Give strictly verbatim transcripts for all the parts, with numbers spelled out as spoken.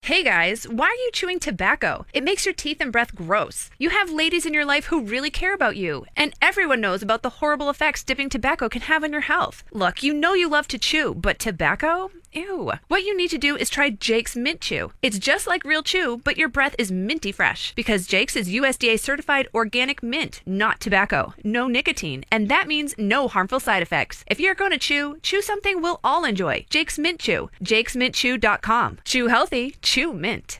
Hey guys, why are you chewing tobacco? It makes your teeth and breath gross. You have ladies in your life who really care about you, and everyone knows about the horrible effects dipping tobacco can have on your health. Look, you know you love to chew, but tobacco? Ew. What you need to do is try Jake's Mint Chew. It's just like real chew, but your breath is minty fresh because Jake's is U S D A certified organic mint, not tobacco. No nicotine, and that means no harmful side effects. If you're going to chew, chew something we'll all enjoy. Jake's Mint Chew. jakes mint chew dot com. Chew healthy, chew mint.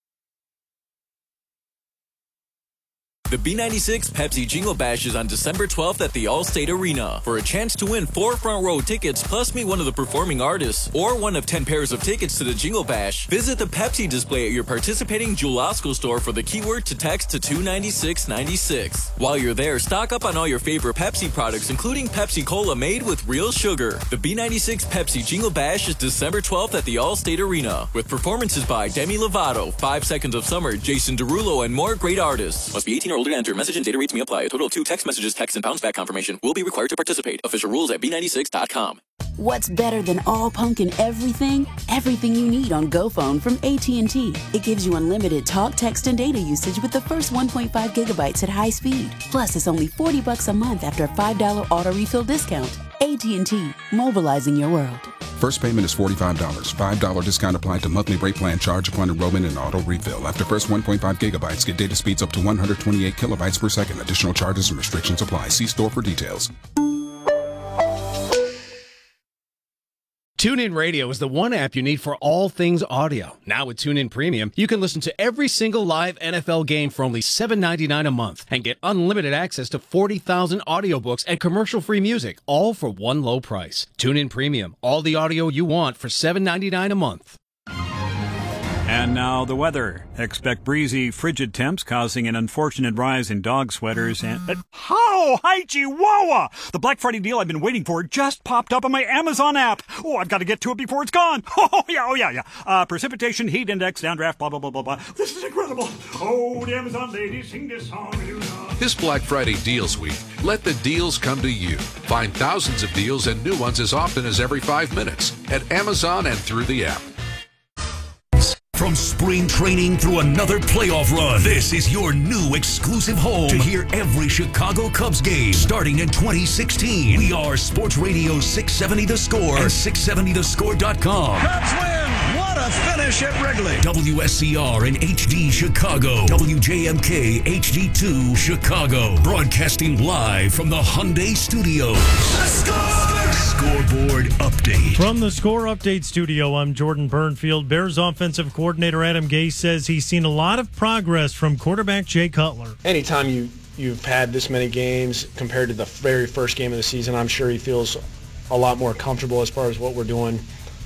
The B ninety-six Pepsi Jingle Bash is on December twelfth at the Allstate Arena. For a chance to win four front row tickets plus meet one of the performing artists or one of ten pairs of tickets to the Jingle Bash, visit the Pepsi display at your participating Jewel Osco store for the keyword to text to two nine six nine six. While you're there, stock up on all your favorite Pepsi products, including Pepsi Cola made with real sugar. The B ninety-six Pepsi Jingle Bash is December twelfth at the Allstate Arena, with performances by Demi Lovato, Five Seconds of Summer, Jason Derulo, and more great artists. Must be eighteen or older to enter. Message and data rates may apply. A total of two text messages, text, and bounce back confirmation will be required to participate. Official rules at B ninety-six dot com. What's better than all pumpkin everything? Everything you need on GoPhone from A T and T. It gives you unlimited talk, text, and data usage with the first one point five gigabytes at high speed. Plus, it's only forty bucks a month after a five dollars auto refill discount. A T and T, mobilizing your world. First payment is forty-five dollars. five dollars discount applied to monthly rate plan charge upon enrollment and auto refill. After first one point five gigabytes, get data speeds up to one hundred twenty-eight kilobytes per second. Additional charges and restrictions apply. See store for details. TuneIn Radio is the one app you need for all things audio. Now with TuneIn Premium, you can listen to every single live N F L game for only seven ninety-nine a month and get unlimited access to forty thousand audiobooks and commercial-free music, all for one low price. TuneIn Premium, all the audio you want for seven ninety-nine a month. And now the weather. Expect breezy, frigid temps causing an unfortunate rise in dog sweaters and... Uh, how? Hi, Chihuahua! The Black Friday deal I've been waiting for just popped up on my Amazon app. Oh, I've got to get to it before it's gone. Oh, yeah, oh, yeah, yeah. Uh, precipitation, heat index, downdraft, blah, blah, blah, blah, blah. This is incredible. Oh, the Amazon ladies sing this song. You know. This Black Friday Deals Week, let the deals come to you. Find thousands of deals and new ones as often as every five minutes at Amazon and through the app. From spring training through another playoff run, this is your new exclusive home to hear every Chicago Cubs game starting in twenty sixteen. We are Sports Radio six seventy The Score and six seventy the score dot com. Cubs win! What a finish at Wrigley! W S C R in H D Chicago. W J M K H D two Chicago. Broadcasting live from the Hyundai Studios. The Score! Scoreboard update. From the Score Update studio, I'm Jordan Burnfield. Bears offensive coordinator Adam Gase says he's seen a lot of progress from quarterback Jay Cutler. Anytime you, you've had this many games compared to the very first game of the season, I'm sure he feels a lot more comfortable as far as what we're doing.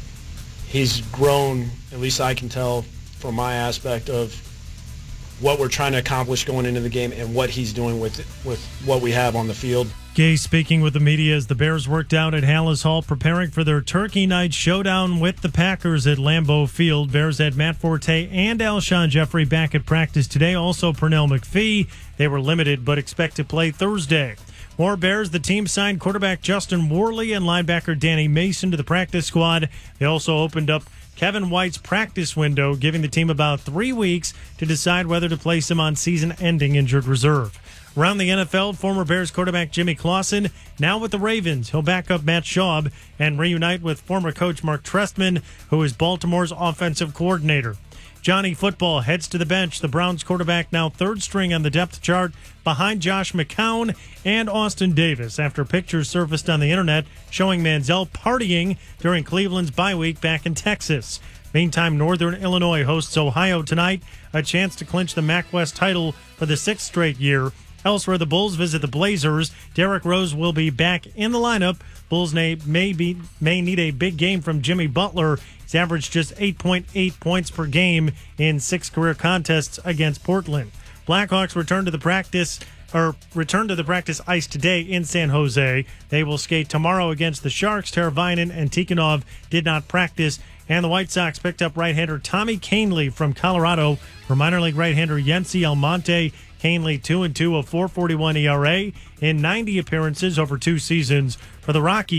He's grown, at least I can tell from my aspect of what we're trying to accomplish going into the game and what he's doing with with what we have on the field. Gase speaking with the media as the Bears worked out at Hallis Hall preparing for their Turkey Night showdown with the Packers at Lambeau Field. Bears had Matt Forte and Alshon Jeffrey back at practice today. Also Pernell McPhee. They were limited but expect to play Thursday. More Bears, the team signed quarterback Justin Worley and linebacker Danny Mason to the practice squad. They also opened up Kevin White's practice window, giving the team about three weeks to decide whether to place him on season-ending injured reserve. Around the N F L, former Bears quarterback Jimmy Clausen, now with the Ravens. He'll back up Matt Schaub and reunite with former coach Mark Trestman, who is Baltimore's offensive coordinator. Johnny Football heads to the bench. The Browns quarterback now third string on the depth chart behind Josh McCown and Austin Davis after pictures surfaced on the internet showing Manziel partying during Cleveland's bye week back in Texas. Meantime, Northern Illinois hosts Ohio tonight, a chance to clinch the M A C West title for the sixth straight year. Elsewhere, the Bulls visit the Blazers. Derrick Rose will be back in the lineup. Bulls may, may, be, may need a big game from Jimmy Butler. He's averaged just eight point eight points per game in six career contests against Portland. Blackhawks return to the practice or return to the practice ice today in San Jose. They will skate tomorrow against the Sharks. Teravainen and Tikhonov did not practice. And the White Sox picked up right-hander Tommy Kahnle from Colorado for minor league right-hander Yency Almonte. Kahnle two and two, a four forty-one E R A in ninety appearances over two seasons. For the Rockies,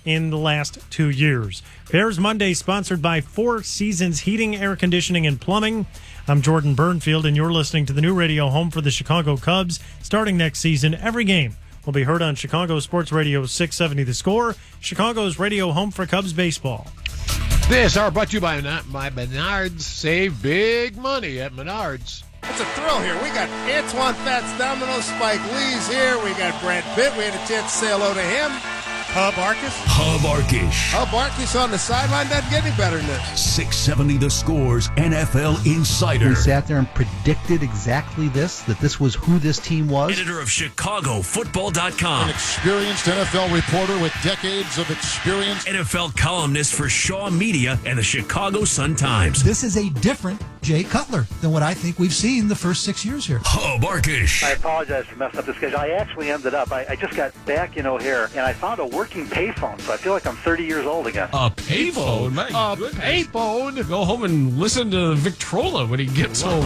in the last two years. Bears Monday sponsored by Four Seasons Heating, Air Conditioning, and Plumbing. I'm Jordan Burnfield, and you're listening to the new radio home for the Chicago Cubs. Starting next season, every game will be heard on Chicago Sports Radio six seventy The Score, Chicago's radio home for Cubs baseball. This hour brought to you by my Menards. Save big money at Menards. It's a thrill here. We got Antoine Fats Domino, Spike Lee's here. We got Brad Pitt. We had a chance to say hello to him. Hub Arkush. Hub Arkush. Hub Arkush on the sideline. Doesn't get any better than this. six seventy The Score's N F L Insider. We sat there and predicted exactly this, that this was who this team was. Editor of Chicago Football dot com. An experienced N F L reporter with decades of experience. N F L columnist for Shaw Media and the Chicago Sun-Times. This is a different Jay Cutler than what I think we've seen the first six years here. Hub Arkush. I apologize for messing up the schedule. I actually ended up, I, I just got back in O'Hare, and I found a working payphone, so I feel like I'm thirty years old again. A payphone? My a goodness. payphone? Go home and listen to Victrola when he gets home.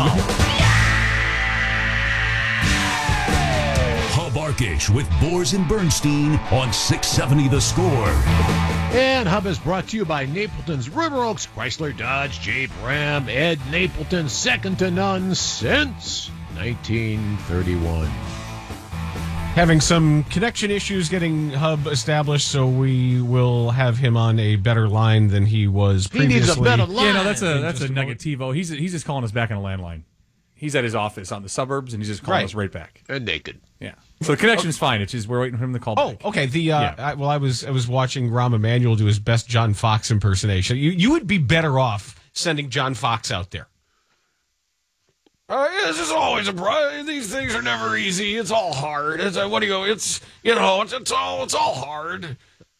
Hub Arkush with Bors and Bernstein on six seventy The Score. And Hub is brought to you by Napleton's River Oaks, Chrysler, Dodge, Jeep, Ram, Ed Napleton, second to none since nineteen thirty-one. Having some connection issues getting Hub established, so we will have him on a better line than he was previously. He needs a better line. Yeah, no, that's a that's a negativo. He's he's just calling us back on a landline. He's at his office on the suburbs, and he's just calling right. us right back. And naked. Yeah. So the connection's okay. fine. It's just we're waiting for him to call oh, back. Oh, okay. The uh, yeah. I, well, I was I was watching Rahm Emanuel do his best John Fox impersonation. You you would be better off sending John Fox out there. Uh, yeah, this is always a problem. These things are never easy. It's all hard. It's uh, what do you go? It's you know, it's, it's all it's all hard.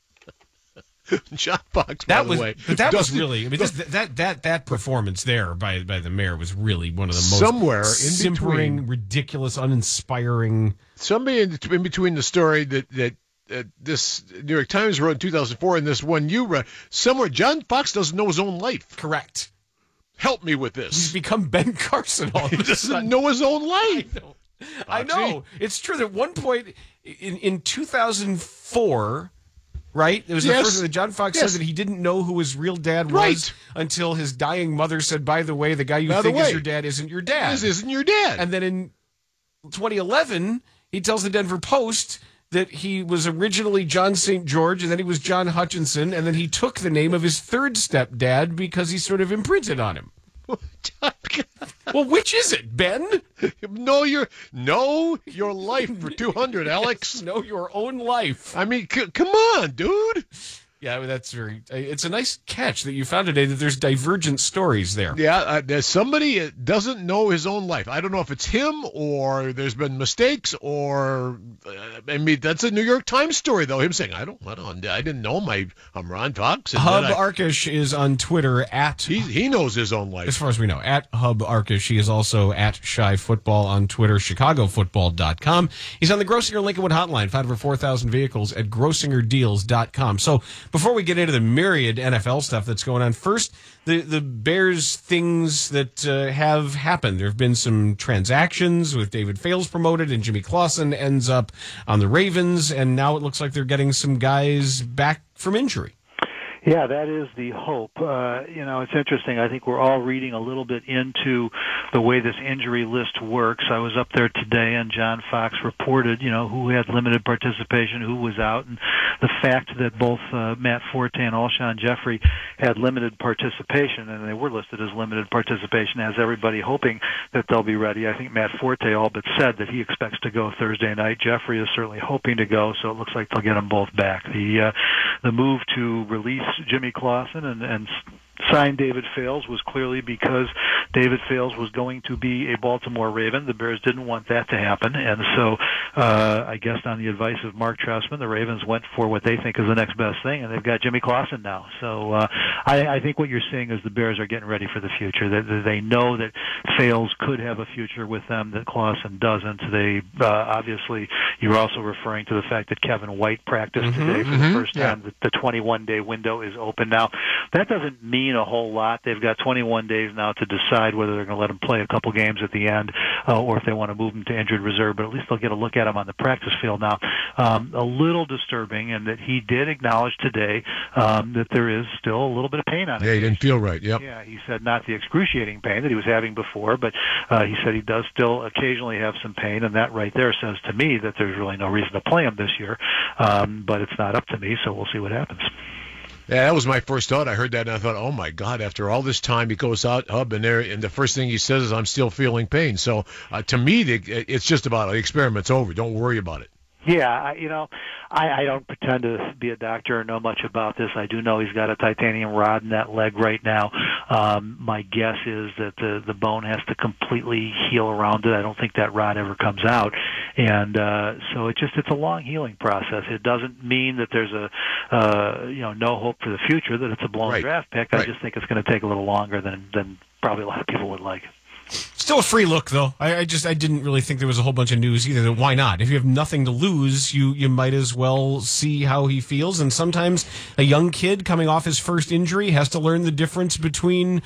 John Fox, by that the was, way, but that was Dusty, really. I mean, this, that that that performance there by by the mayor was really one of the most somewhere in simpering, between, ridiculous, uninspiring. Somebody in, in between the story that that. Uh, this New York Times wrote in two thousand four and this one you read, somewhere John Fox doesn't know his own life. Correct. Help me with this. He's become Ben Carson all of a He doesn't sudden. know his own life. I know. I know. It's true that at one point in, in two thousand four, right? It was yes. the first that John Fox yes. said that he didn't know who his real dad was right. until his dying mother said, by the way, the guy you by think way, is your dad isn't your dad. This isn't your dad. And then in twenty eleven, he tells the Denver Post that he was originally John Saint George, and then he was John Hutchinson, and then he took the name of his third stepdad because he sort of imprinted on him. Well, which is it, Ben? Know your know your life for two hundred, Alex. Know your own life. I mean, c- come on, dude. Yeah, that's very. It's a nice catch that you found today that there's divergent stories there. Yeah, uh, there's somebody that doesn't know his own life. I don't know if it's him or there's been mistakes or uh, I mean that's a New York Times story though. Him saying I don't, I don't, I didn't know my I'm Ron Fox. Hub I, Arkush is on Twitter at he he knows his own life as far as we know at Hub Arkush. He is also at Shy Football on Twitter. Chicago Football dot com. He's on the Grossinger Lincolnwood Hotline. Found over four thousand vehicles at Grossinger Deals dot com. So. Before we get into the myriad N F L stuff that's going on, first, the, the Bears things that uh, have happened. There have been some transactions with David Fales promoted and Jimmy Clausen ends up on the Ravens, and now it looks like they're getting some guys back from injury. Yeah, that is the hope. Uh, you know, it's interesting. I think we're all reading a little bit into the way this injury list works. I was up there today, and John Fox reported, you know, who had limited participation, who was out, and the fact that both uh, Matt Forte and Alshon Jeffrey had limited participation, and they were listed as limited participation, has everybody hoping that they'll be ready. I think Matt Forte all but said that he expects to go Thursday night. Jeffrey is certainly hoping to go, so it looks like they'll get them both back. The uh, the move to release Jimmy Clausen and, and sign David Fales was clearly because David Fales was going to be a Baltimore Raven. The Bears didn't want that to happen, and so uh, I guess on the advice of Mark Trestman, the Ravens went for what they think is the next best thing, and they've got Jimmy Clausen now. So uh, I, I think what you're seeing is the Bears are getting ready for the future. They, they know that Fales could have a future with them, that Clausen doesn't. They uh, obviously, you're also referring to the fact that Kevin White practiced mm-hmm, today for mm-hmm, the first time. Yeah. The twenty-one day window is open now. That doesn't mean a whole lot. They've got twenty-one days now to decide whether they're going to let him play a couple games at the end uh, or if they want to move him to injured reserve, but at least they'll get a look at him on the practice field now. um, a little disturbing, and that he did acknowledge today um, that there is still a little bit of pain on it. Yeah, he didn't feel right. Yep. Yeah, he said not the excruciating pain that he was having before, but uh, he said he does still occasionally have some pain, and that right there says to me that there's really no reason to play him this year. Um, but it's not up to me, so we'll see what happens. Yeah, that was my first thought. I heard that and I thought, oh my God! After all this time, he goes out, Hub, and there, and the first thing he says is, "I'm still feeling pain." So uh, to me, the, it's just about the experiment's over. Don't worry about it. Yeah, I, you know, I, I don't pretend to be a doctor or know much about this. I do know he's got a titanium rod in that leg right now. Um, my guess is that the the bone has to completely heal around it. I don't think that rod ever comes out, and uh, so it just it's a long healing process. It doesn't mean that there's a uh, you know no hope for the future, that it's a blown right. draft pick. Right. I just think it's going to take a little longer than than probably a lot of people would like. Still a free look, though. I, I just I didn't really think there was a whole bunch of news either. Why not? If you have nothing to lose, you you might as well see how he feels. And sometimes a young kid coming off his first injury has to learn the difference between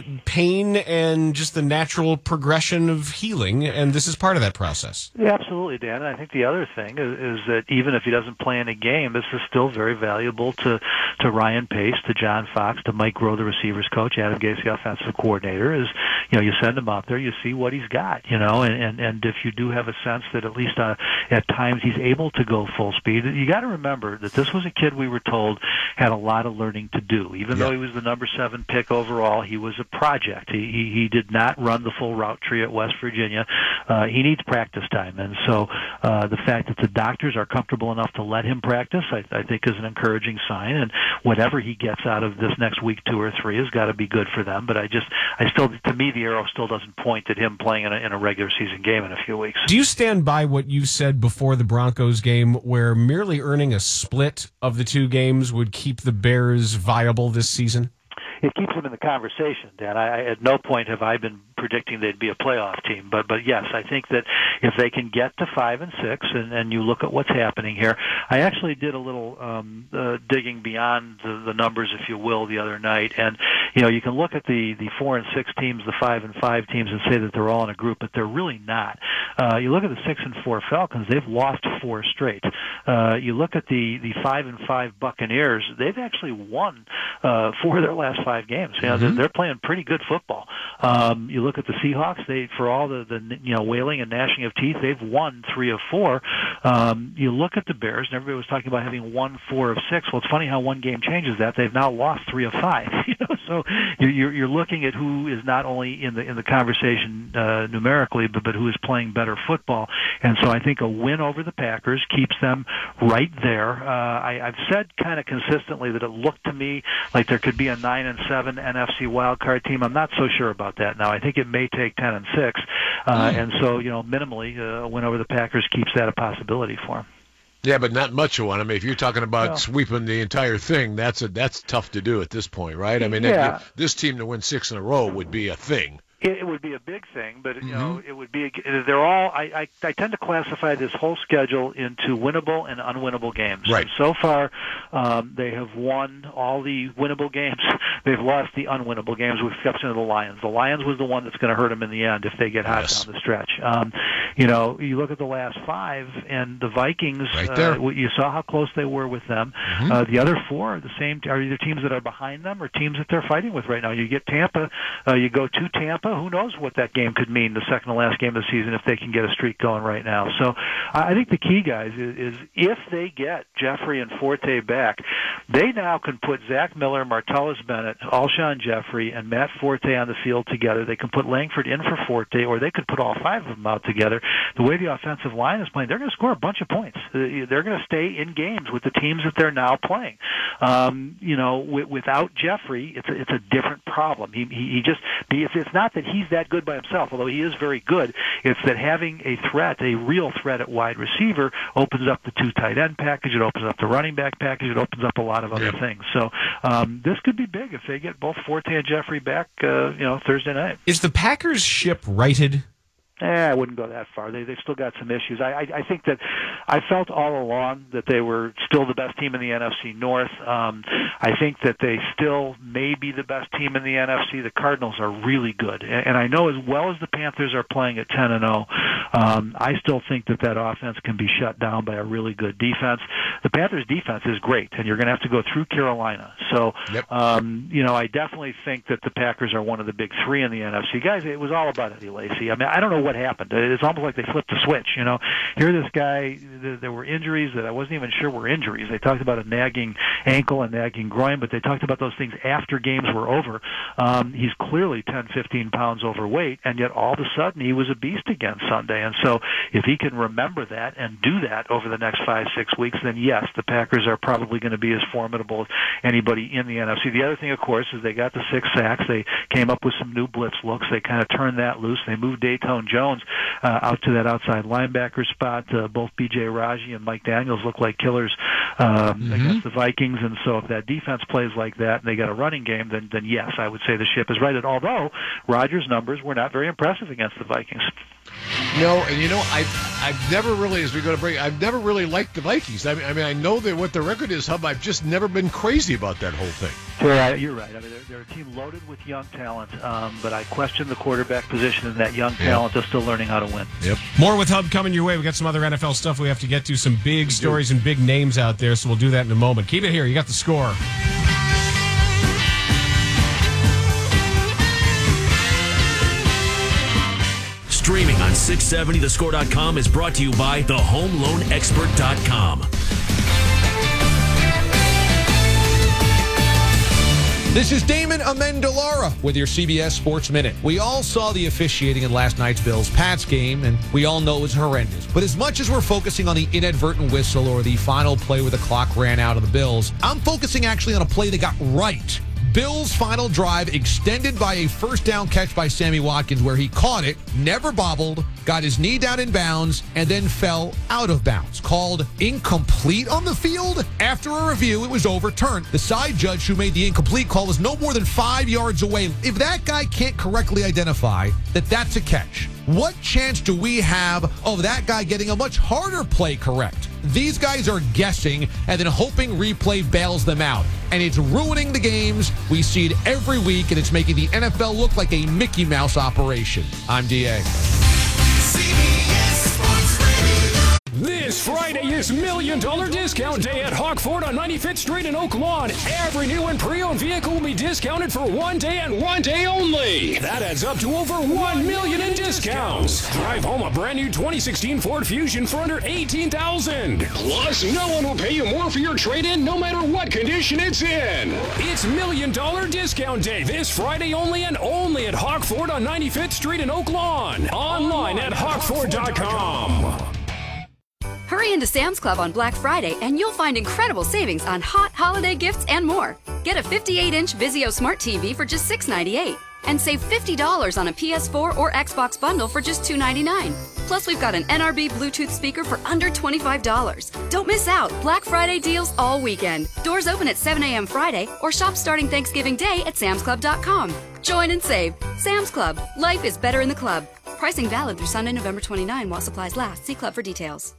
pain and just the natural progression of healing. And this is part of that process. Yeah, absolutely, Dan. And I think the other thing is, is that even if he doesn't play in a game, this is still very valuable to to Ryan Pace, to John Fox, to Mike Groh, the receivers coach, Adam Gase, the offensive coordinator. Is you know you send him out there, you see what he's got, you know, and, and, and if you do have a sense that at least uh, at times he's able to go full speed, you got to remember that this was a kid we were told had a lot of learning to do. Even yeah. though he was the number seven pick overall, he was a project. He, he, he did not run the full route tree at West Virginia. Uh, he needs practice time, and so uh, the fact that the doctors are comfortable enough to let him practice, I, I think is an encouraging sign, and whatever he gets out of this next week, two or three, has got to be good for them. But I just, I still, to me, the arrow still doesn't point at him playing in a, in a regular season game in a few weeks. Do you stand by what you said before the Broncos game, where merely earning a split of the two games would keep the Bears viable this season? It keeps them in the conversation, Dan. I, at no point have I been predicting they'd be a playoff team, but but yes, I think that if they can get to five and six, and, and you look at what's happening here, I actually did a little um, uh, digging beyond the, the numbers, if you will, the other night, and you know you can look at the the four and six teams, the five and five teams, and say that they're all in a group, but they're really not. Uh, you look at the six and four Falcons; they've lost four straight. Uh, you look at the the five and five Buccaneers; they've actually won uh, four of their last five games. You know, mm-hmm. they're, they're playing pretty good football. Um, you look at the Seahawks; they, for all the, the you know wailing and gnashing of teeth, they've won three of four. Um, you look at the Bears, and everybody was talking about having won four of six. Well, it's funny how one game changes that. They've now lost three of five. You know, so you're you're looking at who is not only in the in the conversation uh, numerically, but but who is playing better football. And so I think a win over the Packers keeps them right there. Uh, I, I've said kind of consistently that it looked to me like there could be a nine and seven N F C wildcard team. I'm not so sure about that now. I think it may take ten and six, uh, and so you know, minimally, uh, a win over the Packers keeps that a possibility for them. Yeah, but not much of one. I mean, if you're talking about No. sweeping the entire thing, that's a, that's tough to do at this point, right? I mean, Yeah. if- this team to win six in a row would be a thing. It, it would be a big thing, but you know, it would be. They're all. I, I I tend to classify this whole schedule into winnable and unwinnable games. Right. And so far, um, they have won all the winnable games. They've lost the unwinnable games, with the exception of the Lions. The Lions was the one that's going to hurt them in the end if they get hot Yes. down the stretch. Um, you know, you look at the last five, and the Vikings. Right there. Uh, you saw how close they were with them. Mhm. Uh, the other four are the same. Are either teams that are behind them or teams that they're fighting with right now. You get Tampa. Uh, you go to Tampa. Who knows what that game could mean, the second to last game of the season, if they can get a streak going right now. So I think the key, guys, is, is if they get Jeffrey and Forte back, they now can put Zach Miller, Martellus Bennett, Alshon Jeffrey, and Matt Forte on the field together. They can put Langford in for Forte, or they could put all five of them out together. The way the offensive line is playing, they're going to score a bunch of points. Uh, They're going to stay in games with the teams that they're now playing. Um, you know, w- without Jeffrey, it's a, it's a different problem. He, he, he just, it's, it's not that he's that good by himself, although he is very good. It's that having a threat, a real threat at wide receiver, opens up the two tight end package. It opens up the running back package. It opens up a lot of other Yeah. things. So um, this could be big if they get both Forte and Jeffrey back. Uh, you know, Thursday night. Is the Packers ship righted? Eh, I wouldn't go that far. They they've still got some issues. I, I I think that I felt all along that they were still the best team in the N F C North. Um, I think that they still may be the best team in the N F C. The Cardinals are really good, and, and I know as well as the Panthers are playing at ten and zero. Um, I still think that that offense can be shut down by a really good defense. The Panthers' defense is great, and you're going to have to go through Carolina. So, yep. um, you know, I definitely think that the Packers are one of the big three in the N F C. Guys, it was all about Eddie Lacy. I mean, I don't know what happened. It's almost like they flipped a switch, you know. Here, this guy, there were injuries that I wasn't even sure were injuries. They talked about a nagging ankle and nagging groin, but they talked about those things after games were over. Um, he's clearly ten, fifteen pounds overweight, and yet all of a sudden he was a beast again Sunday. And so if he can remember that and do that over the next five, six weeks, then yes, the Packers are probably going to be as formidable as anybody in the N F C. The other thing, of course, is they got the six sacks. They came up with some new blitz looks. They kind of turned that loose. They moved Dayton Jones uh, out to that outside linebacker spot. Uh, both B J Raji and Mike Daniels look like killers um, mm-hmm. against the Vikings. And so if that defense plays like that and they got a running game, then, then yes, I would say the ship is righted. Although Rodgers' numbers were not very impressive against the Vikings. No, and you know, I've, I've never really, as we go to break, I've never really liked the Vikings. I mean, I mean, I know that what the record is, Hub, I've just never been crazy about that whole thing. You're right. You're right. I mean, they're, they're a team loaded with young talent, um, but I question the quarterback position, and that young talent yep. is still learning how to win. Yep. More with Hub coming your way. We got some other N F L stuff we have to get to, some big stories and big names out there, so we'll do that in a moment. Keep it here. You got the score. Streaming on six seventy the score dot com is brought to you by the home loan expert dot com. This is Damon Amendolara with your C B S Sports Minute. We all saw the officiating in last night's Bills-Pats game, and we all know it was horrendous. But as much as we're focusing on the inadvertent whistle or the final play where the clock ran out of the Bills, I'm focusing actually on a play that got right. Bills' final drive extended by a first down catch by Sammy Watkins where he caught it, never bobbled, got his knee down in bounds, and then fell out of bounds. Called incomplete on the field? After a review, it was overturned. The side judge who made the incomplete call was no more than five yards away. If that guy can't correctly identify that that's a catch, what chance do we have of that guy getting a much harder play correct? These guys are guessing and then hoping replay bails them out. And it's ruining the games. We see it every week, and it's making the N F L look like a Mickey Mouse operation. I'm D A. This Friday is Million Dollar Discount Day at Hawk Ford on ninety-fifth Street in Oak Lawn. Every new and pre-owned vehicle will be discounted for one day and one day only. That adds up to over one million dollars in discounts. Drive home a brand new twenty sixteen Ford Fusion for under eighteen thousand dollars. Plus, no one will pay you more for your trade-in no matter what condition it's in. It's Million Dollar Discount Day this Friday only and only at Hawk Ford on ninety-fifth Street in Oak Lawn. Online at hawk ford dot com. Hurry into Sam's Club on Black Friday and you'll find incredible savings on hot holiday gifts and more. Get a fifty-eight inch Vizio Smart T V for just six ninety-eight and save fifty dollars on a P S four or Xbox bundle for just two ninety-nine. Plus, we've got an N R B Bluetooth speaker for under twenty-five dollars. Don't miss out. Black Friday deals all weekend. Doors open at seven a.m. Friday or shop starting Thanksgiving Day at sams club dot com. Join and save. Sam's Club. Life is better in the club. Pricing valid through Sunday, November twenty-ninth while supplies last. See club for details.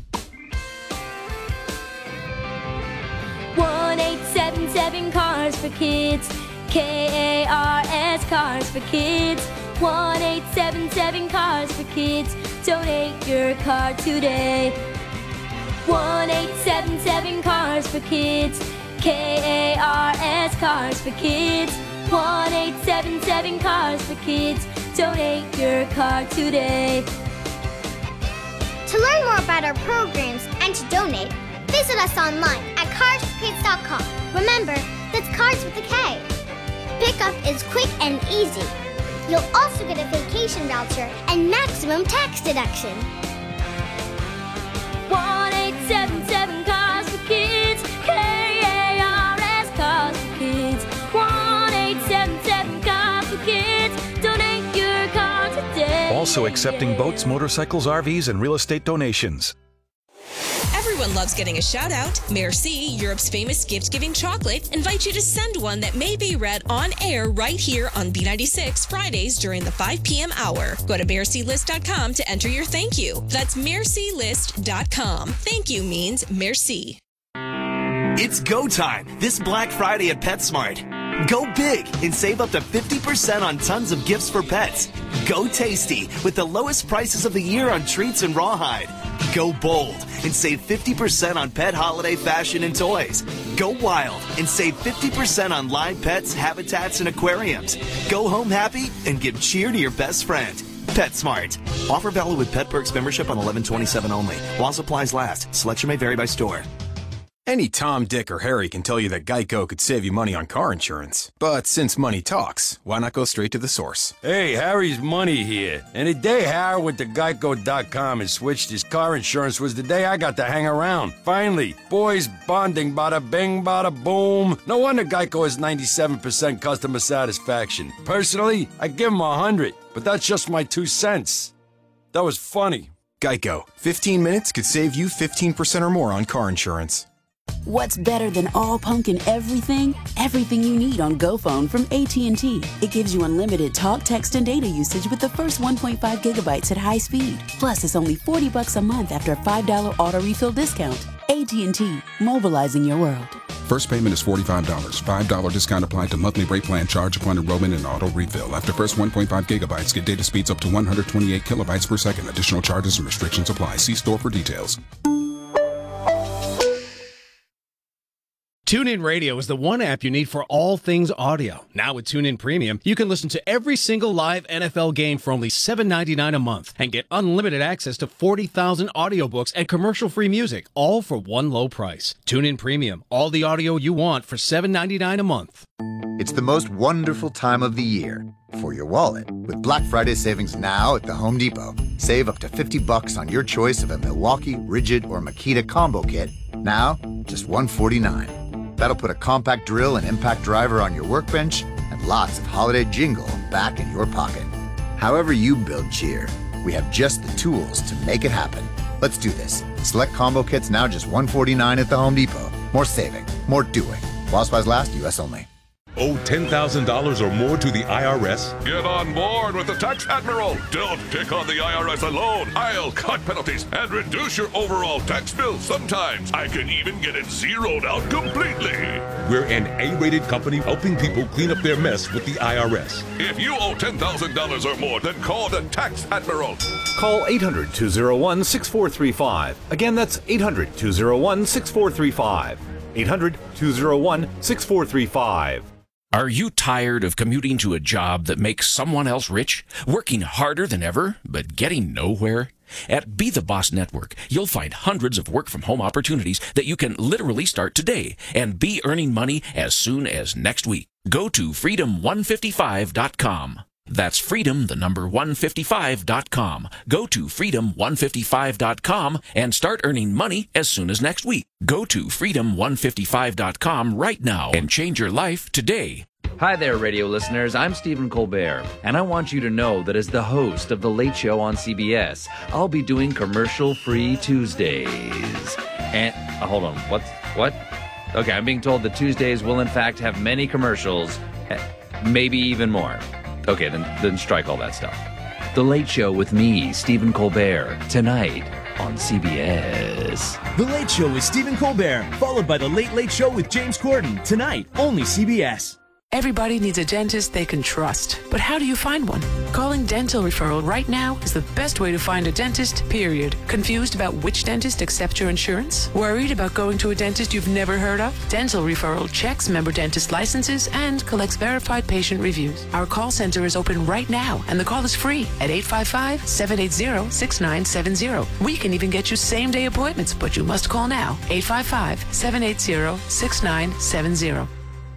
one eight seven seven Cars for Kids. K A R S Cars for Kids. one eight seven seven Cars for Kids. Donate your car today. one eight seven seven Cars for Kids. K A R S Cars for Kids. one eight seven seven Cars for Kids. Donate your car today. To learn more about our programs and to donate, visit us online at cars for kids dot com. Remember, that's Cars with a K. Pickup is quick and easy. You'll also get a vacation voucher and maximum tax deduction. one eight seven seven Cars for Kids. K A R S Cars for Kids. one eight seven seven Cars for Kids. Donate your car today. Also accepting boats, motorcycles, R Vs, and real estate donations. Everyone loves getting a shout out. Merci, Europe's famous gift-giving chocolate, invites you to send one that may be read on air right here on B ninety-six Fridays during the five p.m. hour. Go to merci list dot com to enter your thank you. That's merci list dot com. Thank you means merci. It's go time this Black Friday at PetSmart. Go big and save up to fifty percent on tons of gifts for pets. Go tasty with the lowest prices of the year on treats and rawhide. Go bold and save fifty percent on pet holiday fashion and toys. Go wild and save fifty percent on live pets, habitats, and aquariums. Go home happy and give cheer to your best friend. PetSmart. Offer valid with Pet Perks membership on eleven twenty-seven only. While supplies last. Selection may vary by store. Any Tom, Dick, or Harry can tell you that Geico could save you money on car insurance. But since money talks, why not go straight to the source? Hey, Harry's money here. And the day Harry went to geico dot com and switched his car insurance was the day I got to hang around. Finally, boys bonding, bada bing, bada boom. No wonder Geico has ninety-seven percent customer satisfaction. Personally, I give him one hundred, but that's just my two cents. That was funny. Geico. fifteen minutes could save you fifteen percent or more on car insurance. What's better than all pumpkin everything? Everything you need on GoPhone from A T and T. It gives you unlimited talk, text, and data usage with the first one point five gigabytes at high speed. Plus, it's only forty bucks a month after a five dollar auto refill discount. A T and T, mobilizing your world. First payment is forty-five dollars. five dollar discount applied to monthly rate plan charge upon enrollment in auto refill. After first one point five gigabytes, get data speeds up to one hundred twenty-eight kilobytes per second. Additional charges and restrictions apply. See store for details. TuneIn Radio is the one app you need for all things audio. Now with TuneIn Premium, you can listen to every single live N F L game for only seven ninety-nine a month and get unlimited access to forty thousand audiobooks and commercial-free music, all for one low price. TuneIn Premium, all the audio you want for seven ninety-nine a month. It's the most wonderful time of the year for your wallet. With Black Friday savings now at the Home Depot. Save up to fifty bucks on your choice of a Milwaukee, Rigid, or Makita combo kit. Now, just one forty-nine. That'll put a compact drill and impact driver on your workbench and lots of holiday jingle back in your pocket. However you build cheer, we have just the tools to make it happen. Let's do this. Select combo kits now just one forty-nine at the Home Depot. More saving, more doing. While supplies last, U S only. Owe ten thousand dollars or more to the I R S? Get on board with the Tax Admiral. Don't take on the I R S alone. I'll cut penalties and reduce your overall tax bill. Sometimes I can even get it zeroed out completely. We're an A-rated company helping people clean up their mess with the I R S. If you owe ten thousand dollars or more, then call the Tax Admiral. Call eight hundred, two oh one, six four three five. Again, that's eight hundred, two oh one, six four three five. eight hundred, two oh one, six four three five. Are you tired of commuting to a job that makes someone else rich, working harder than ever, but getting nowhere? At Be The Boss Network, you'll find hundreds of work-from-home opportunities that you can literally start today and be earning money as soon as next week. Go to freedom one fifty-five dot com. That's freedom, the number one fifty-five dot com. Go to freedom one fifty-five dot com and start earning money as soon as next week. Go to freedom one fifty-five dot com right now and change your life today. Hi there, radio listeners. I'm Stephen Colbert, and I want you to know that as the host of The Late Show on C B S, I'll be doing commercial-free Tuesdays. And, uh, hold on, what? What? Okay, I'm being told that Tuesdays will in fact have many commercials, maybe even more. Okay, then, then strike all that stuff. The Late Show with me, Stephen Colbert, tonight on C B S. The Late Show with Stephen Colbert, followed by The Late Late Show with James Corden, tonight, only C B S. Everybody needs a dentist they can trust. But how do you find one? Calling Dental Referral right now is the best way to find a dentist, period. Confused about which dentist accepts your insurance? Worried about going to a dentist you've never heard of? Dental Referral checks member dentist licenses and collects verified patient reviews. Our call center is open right now, and the call is free at eight five five, seven eight zero, six nine seven zero. We can even get you same-day appointments, but you must call now. eight five five, seven eight zero, six nine seven zero.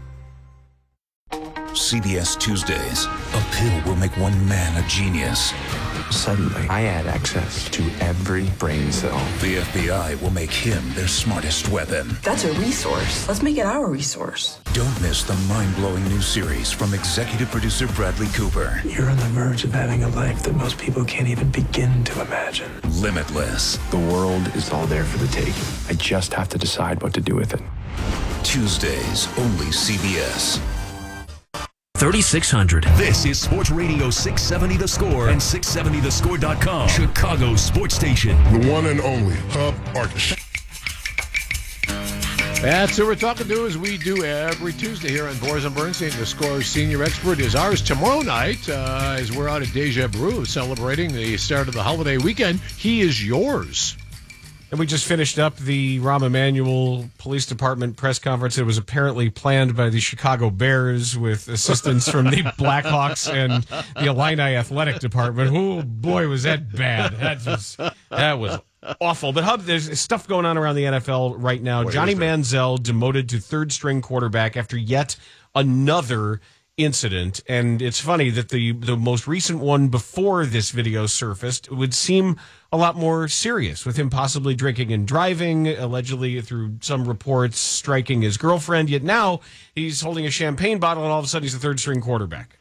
C B S Tuesdays. A pill will make one man a genius. Suddenly, I had access to every brain cell. The F B I will make him their smartest weapon. That's a resource. Let's make it our resource. Don't miss the mind-blowing new series from executive producer Bradley Cooper. You're on the verge of having a life that most people can't even begin to imagine. Limitless. The world is all there for the taking. I just have to decide what to do with it. Tuesdays, only C B S. thirty-six hundred. This is Sports Radio six seventy The Score and six seventy the score dot com. Chicago's sports station. The one and only Hub Arkush. That's who we're talking to, as we do every Tuesday here on Boris and Bernstein. The Score's senior expert is ours tomorrow night, uh, as we're out at Deja Brew celebrating the start of the holiday weekend. He is yours. And we just finished up the Rahm Emanuel Police Department press conference. It was apparently planned by the Chicago Bears with assistance from the Blackhawks and the Illini Athletic Department. Oh, boy, was that bad. That was, that was awful. But Hub, there's stuff going on around the N F L right now. What Johnny Manziel demoted to third-string quarterback after yet another incident. And it's funny that the, the most recent one before this video surfaced would seem a lot more serious, with him possibly drinking and driving, allegedly through some reports striking his girlfriend. Yet now he's holding a champagne bottle and all of a sudden he's a third-string quarterback.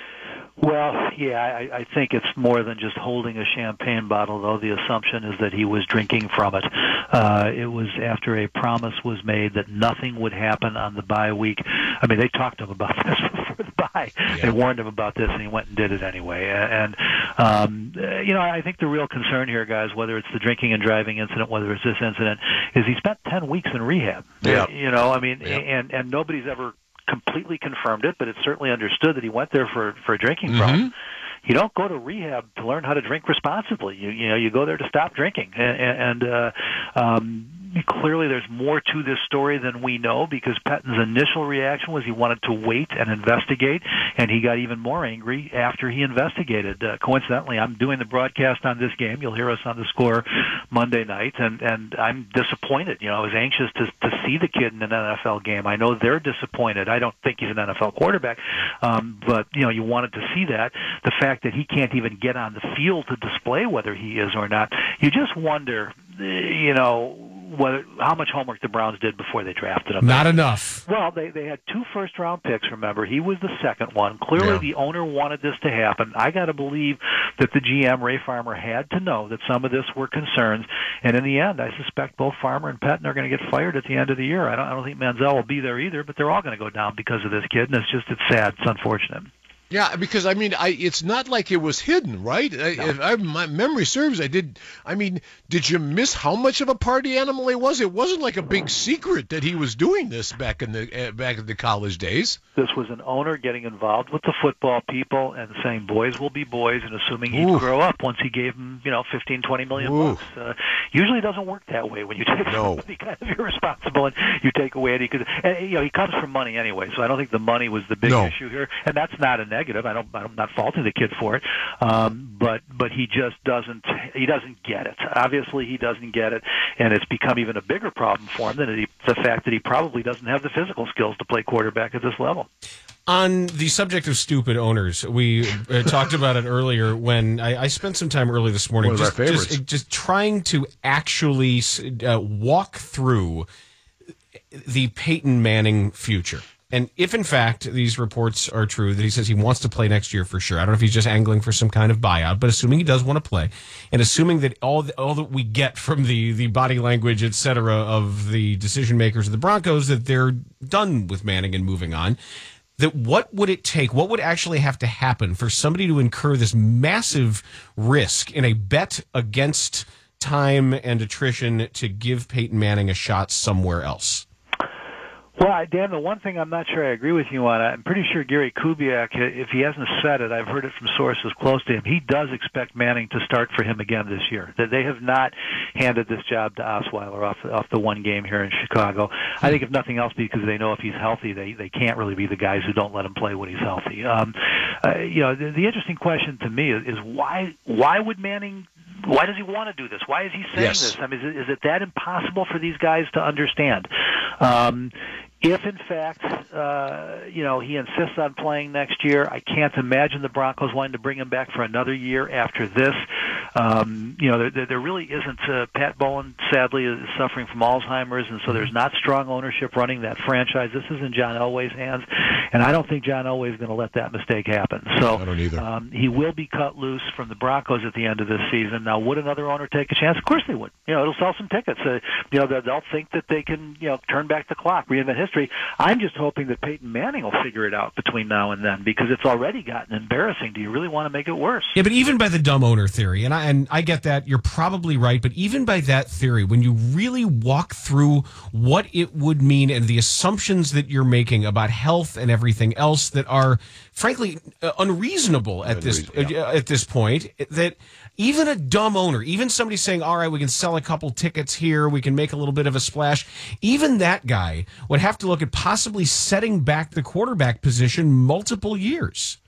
Well, yeah, I, I think it's more than just holding a champagne bottle, though. The assumption is that he was drinking from it. Uh, it was after a promise was made that nothing would happen on the bye week. I mean, they talked to him about this before the bye. Yeah. They warned him about this, and he went and did it anyway. And, um, you know, I think the real concern here, guys, whether it's the drinking and driving incident, whether it's this incident, is he spent ten weeks in rehab. Yeah. You know, I mean, yeah. and, and nobody's ever completely confirmed it, but it's certainly understood that he went there for, for a drinking mm-hmm. problem. You don't go to rehab to learn how to drink responsibly. You you know you go there to stop drinking, and, and uh, um, clearly there's more to this story than we know, because Pettine's initial reaction was he wanted to wait and investigate, and he got even more angry after he investigated. Uh, coincidentally, I'm doing the broadcast on this game. You'll hear us on the Score Monday night, and, and I'm disappointed. You know, I was anxious to to see the kid in an N F L game. I know they're disappointed. I don't think he's an N F L quarterback, um, but you know, you wanted to see that. The fact that he can't even get on the field to display whether he is or not, you just wonder, you know, whether, how much homework the Browns did before they drafted him. Not enough. Well, they they had two first-round picks, remember. He was the second one. Clearly yeah. the owner wanted this to happen. I got to believe that the G M, Ray Farmer, had to know that some of this were concerns. And in the end, I suspect both Farmer and Pettine are going to get fired at the end of the year. I don't, I don't think Manziel will be there either, but they're all going to go down because of this kid, and it's just, it's sad. It's unfortunate. Yeah, because, I mean, I it's not like it was hidden, right? No. If I, my memory serves, I did. I mean, did you miss how much of a party animal he was? It wasn't like a big secret that he was doing this back in the uh, back in the college days. This was an owner getting involved with the football people and saying boys will be boys, and assuming he'd Ooh. grow up once he gave them, you know, fifteen, twenty million Ooh. bucks. Uh, usually it doesn't work that way when you take no. somebody kind of irresponsible and you take away it. He could, and, you know, he comes from money anyway, so I don't think the money was the big no. issue here, and that's not a negative. I don't, I'm not faulting the kid for it, um, but but he just doesn't he doesn't get it. Obviously, he doesn't get it, and it's become even a bigger problem for him than he, the fact that he probably doesn't have the physical skills to play quarterback at this level. On the subject of stupid owners, we uh, talked about it earlier when I, I spent some time early this morning One of just, our favorites. just, just trying to actually uh, walk through the Peyton Manning future. And if, in fact, these reports are true, that he says he wants to play next year for sure. I don't know if he's just angling for some kind of buyout, but assuming he does want to play, and assuming that all the, all that we get from the, the body language, et cetera, of the decision makers of the Broncos, that they're done with Manning and moving on, that what would it take, what would actually have to happen for somebody to incur this massive risk in a bet against time and attrition to give Peyton Manning a shot somewhere else? Well, Dan, the one thing I'm not sure I agree with you on, I'm pretty sure Gary Kubiak, if he hasn't said it, I've heard it from sources close to him, he does expect Manning to start for him again this year. That they have not handed this job to Osweiler off, off the one game here in Chicago. I think if nothing else, because they know if he's healthy, they, they can't really be the guys who don't let him play when he's healthy. Um, uh, you know, the, the interesting question to me is, is why why would Manning Why does he want to do this? Why is he saying yes. this? I mean, is it, is it that impossible for these guys to understand? Um, if, in fact, uh, you know, he insists on playing next year, I can't imagine the Broncos wanting to bring him back for another year after this. Um, you know, there, there really isn't. Uh, Pat Bowen, sadly, is suffering from Alzheimer's, and so there's not strong ownership running that franchise. This is in John Elway's hands. and I don't think John Elway is going to let that mistake happen. So I don't either. Um, he will be cut loose from the Broncos at the end of this season. Now, would another owner take a chance? Of course they would. You know, it'll sell some tickets. Uh, you know, they'll think that they can, you know, turn back the clock, reinvent history. I'm just hoping that Peyton Manning will figure it out between now and then, because it's already gotten embarrassing. Do you really want to make it worse? Yeah, but even by the dumb owner theory, and I, and I get that, you're probably right, but even by that theory, when you really walk through what it would mean and the assumptions that you're making about health and everything else that are, frankly, uh, unreasonable at this uh, at this point, that even a dumb owner, even somebody saying, all right, we can sell a couple tickets here, we can make a little bit of a splash, even that guy would have to look at possibly setting back the quarterback position multiple years.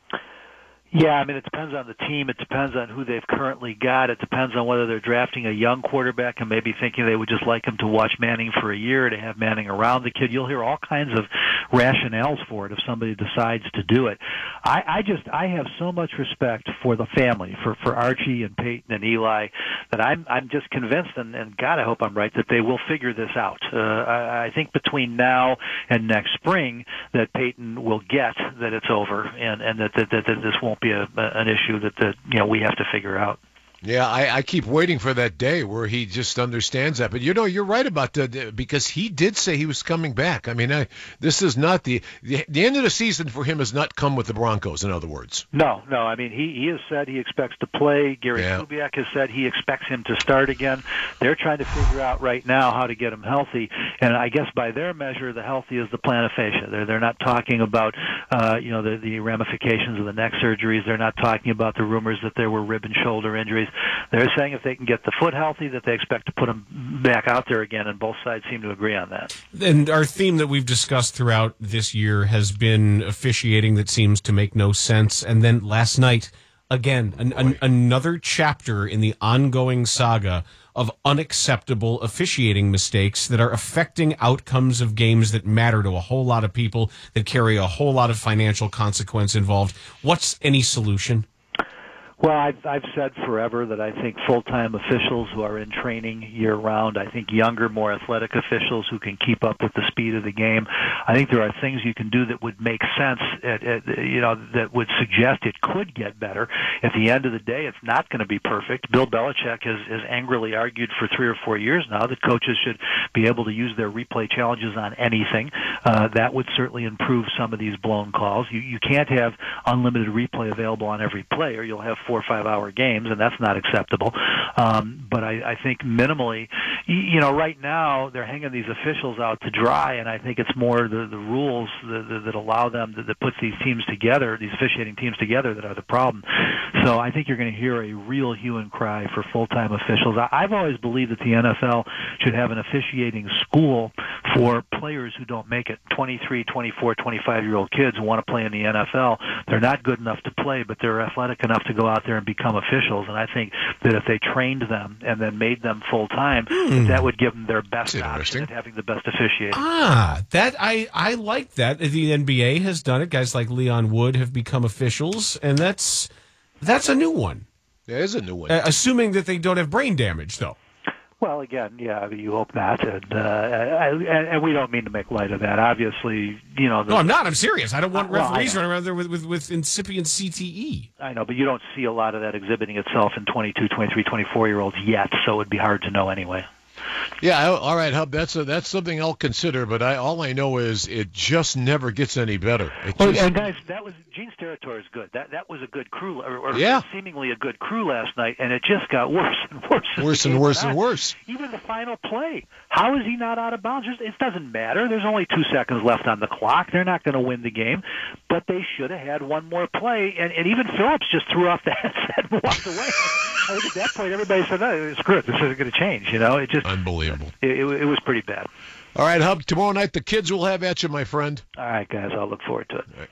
Yeah, I mean, it depends on the team. It depends on who they've currently got. It depends on whether they're drafting a young quarterback and maybe thinking they would just like him to watch Manning for a year, to have Manning around the kid. You'll hear all kinds of rationales for it if somebody decides to do it. I, I just, I have so much respect for the family, for, for Archie and Peyton and Eli, that I'm, I'm just convinced, and, and God, I hope I'm right, that they will figure this out. Uh, I, I think between now and next spring that Peyton will get that it's over, and, and that, that, that, that this won't be a, an issue that, that you know we have to figure out. Yeah, I, I keep waiting for that day where he just understands that. But, you know, you're right about that, because he did say he was coming back. I mean, I, this is not the, the the end of the season for him has not come with the Broncos, in other words. No, no. I mean, he, he has said he expects to play. Gary yeah. Kubiak has said he expects him to start again. They're trying to figure out right now how to get him healthy. And I guess by their measure, the healthy is the plantar fascia. They're, they're not talking about, uh, you know, the, the ramifications of the neck surgeries. They're not talking about the rumors that there were rib and shoulder injuries. They're saying if they can get the foot healthy, that they expect to put him back out there again, and both sides seem to agree on that. And our theme that we've discussed throughout this year has been officiating that seems to make no sense. And then last night, again, an, an, another chapter in the ongoing saga of unacceptable officiating mistakes that are affecting outcomes of games that matter to a whole lot of people, that carry a whole lot of financial consequence involved. What's any solution? Well, I've, I've said forever that I think full-time officials who are in training year-round, I think younger, more athletic officials who can keep up with the speed of the game, I think there are things you can do that would make sense, at, at, you know, that would suggest it could get better. At the end of the day, it's not going to be perfect. Bill Belichick has, has angrily argued for three or four years now that coaches should be able to use their replay challenges on anything. Uh, that would certainly improve some of these blown calls. You, you can't have unlimited replay available on every play, or you'll have four or five hour games, and that's not acceptable. Um, but I, I think minimally, you know, right now they're hanging these officials out to dry, and I think it's more the, the rules that, that, that allow them, that, that puts these teams together, these officiating teams together, that are the problem. So I think you're going to hear a real hue and cry for full-time officials. I, I've always believed that the N F L should have an officiating school for players who don't make it, twenty-three, twenty-four, twenty-five-year-old kids who want to play in the N F L. They're not good enough to play, but they're athletic enough to go out there and become officials. And I think that if they trained them and then made them full-time, mm. that, that would give them their best option at having the best officiating. Ah, that I, I like that. The N B A has done it. Guys like Leon Wood have become officials, and that's that's a new one. There is a new one. Uh, assuming that they don't have brain damage, though. Well, again, yeah, you hope not, and, uh, and, and we don't mean to make light of that. Obviously, you know. The, no, I'm not. I'm serious. I don't want uh, referees well, running around there with, with, with incipient C T E. I know, but you don't see a lot of that exhibiting itself in twenty-two, twenty-three, twenty-four-year-olds yet, so it would be hard to know anyway. Yeah, all right, Hub. That's a, that's something I'll consider, but I all I know is it just never gets any better. It well, just, and guys, that was Gene Steratore is good. That that was a good crew, or, or yeah. seemingly a good crew last night, and it just got worse and worse. Worse and worse and worse. Even the final play. How is he not out of bounds? It doesn't matter. There's only two seconds left on the clock. They're not going to win the game, but they should have had one more play. And, and even Phillips just threw off the headset and walked away. I think at that point, everybody said, "No, screw it. This isn't going to change." You know, it just unbelievable. It, it, it was pretty bad. All right, Hub. Tomorrow night, the kids will have at you, my friend. All right, guys. I'll look forward to it. All right.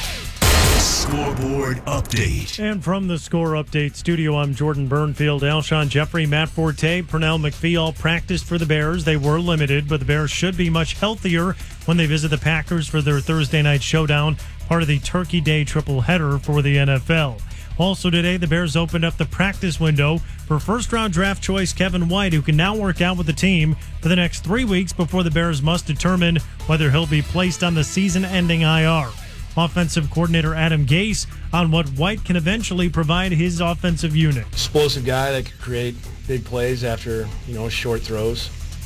Scoreboard update. And from the Score Update studio, I'm Jordan Burnfield. Alshon Jeffrey, Matt Forte, Pernell McPhee all practiced for the Bears. They were limited, but the Bears should be much healthier when they visit the Packers for their Thursday night showdown, part of the Turkey Day triple header for the N F L. Also today, the Bears opened up the practice window for first-round draft choice Kevin White, who can now work out with the team for the next three weeks before the Bears must determine whether he'll be placed on the season-ending I R. offensive coordinator Adam Gase on what White can eventually provide his offensive unit. Explosive guy that can create big plays after, you know, short throws.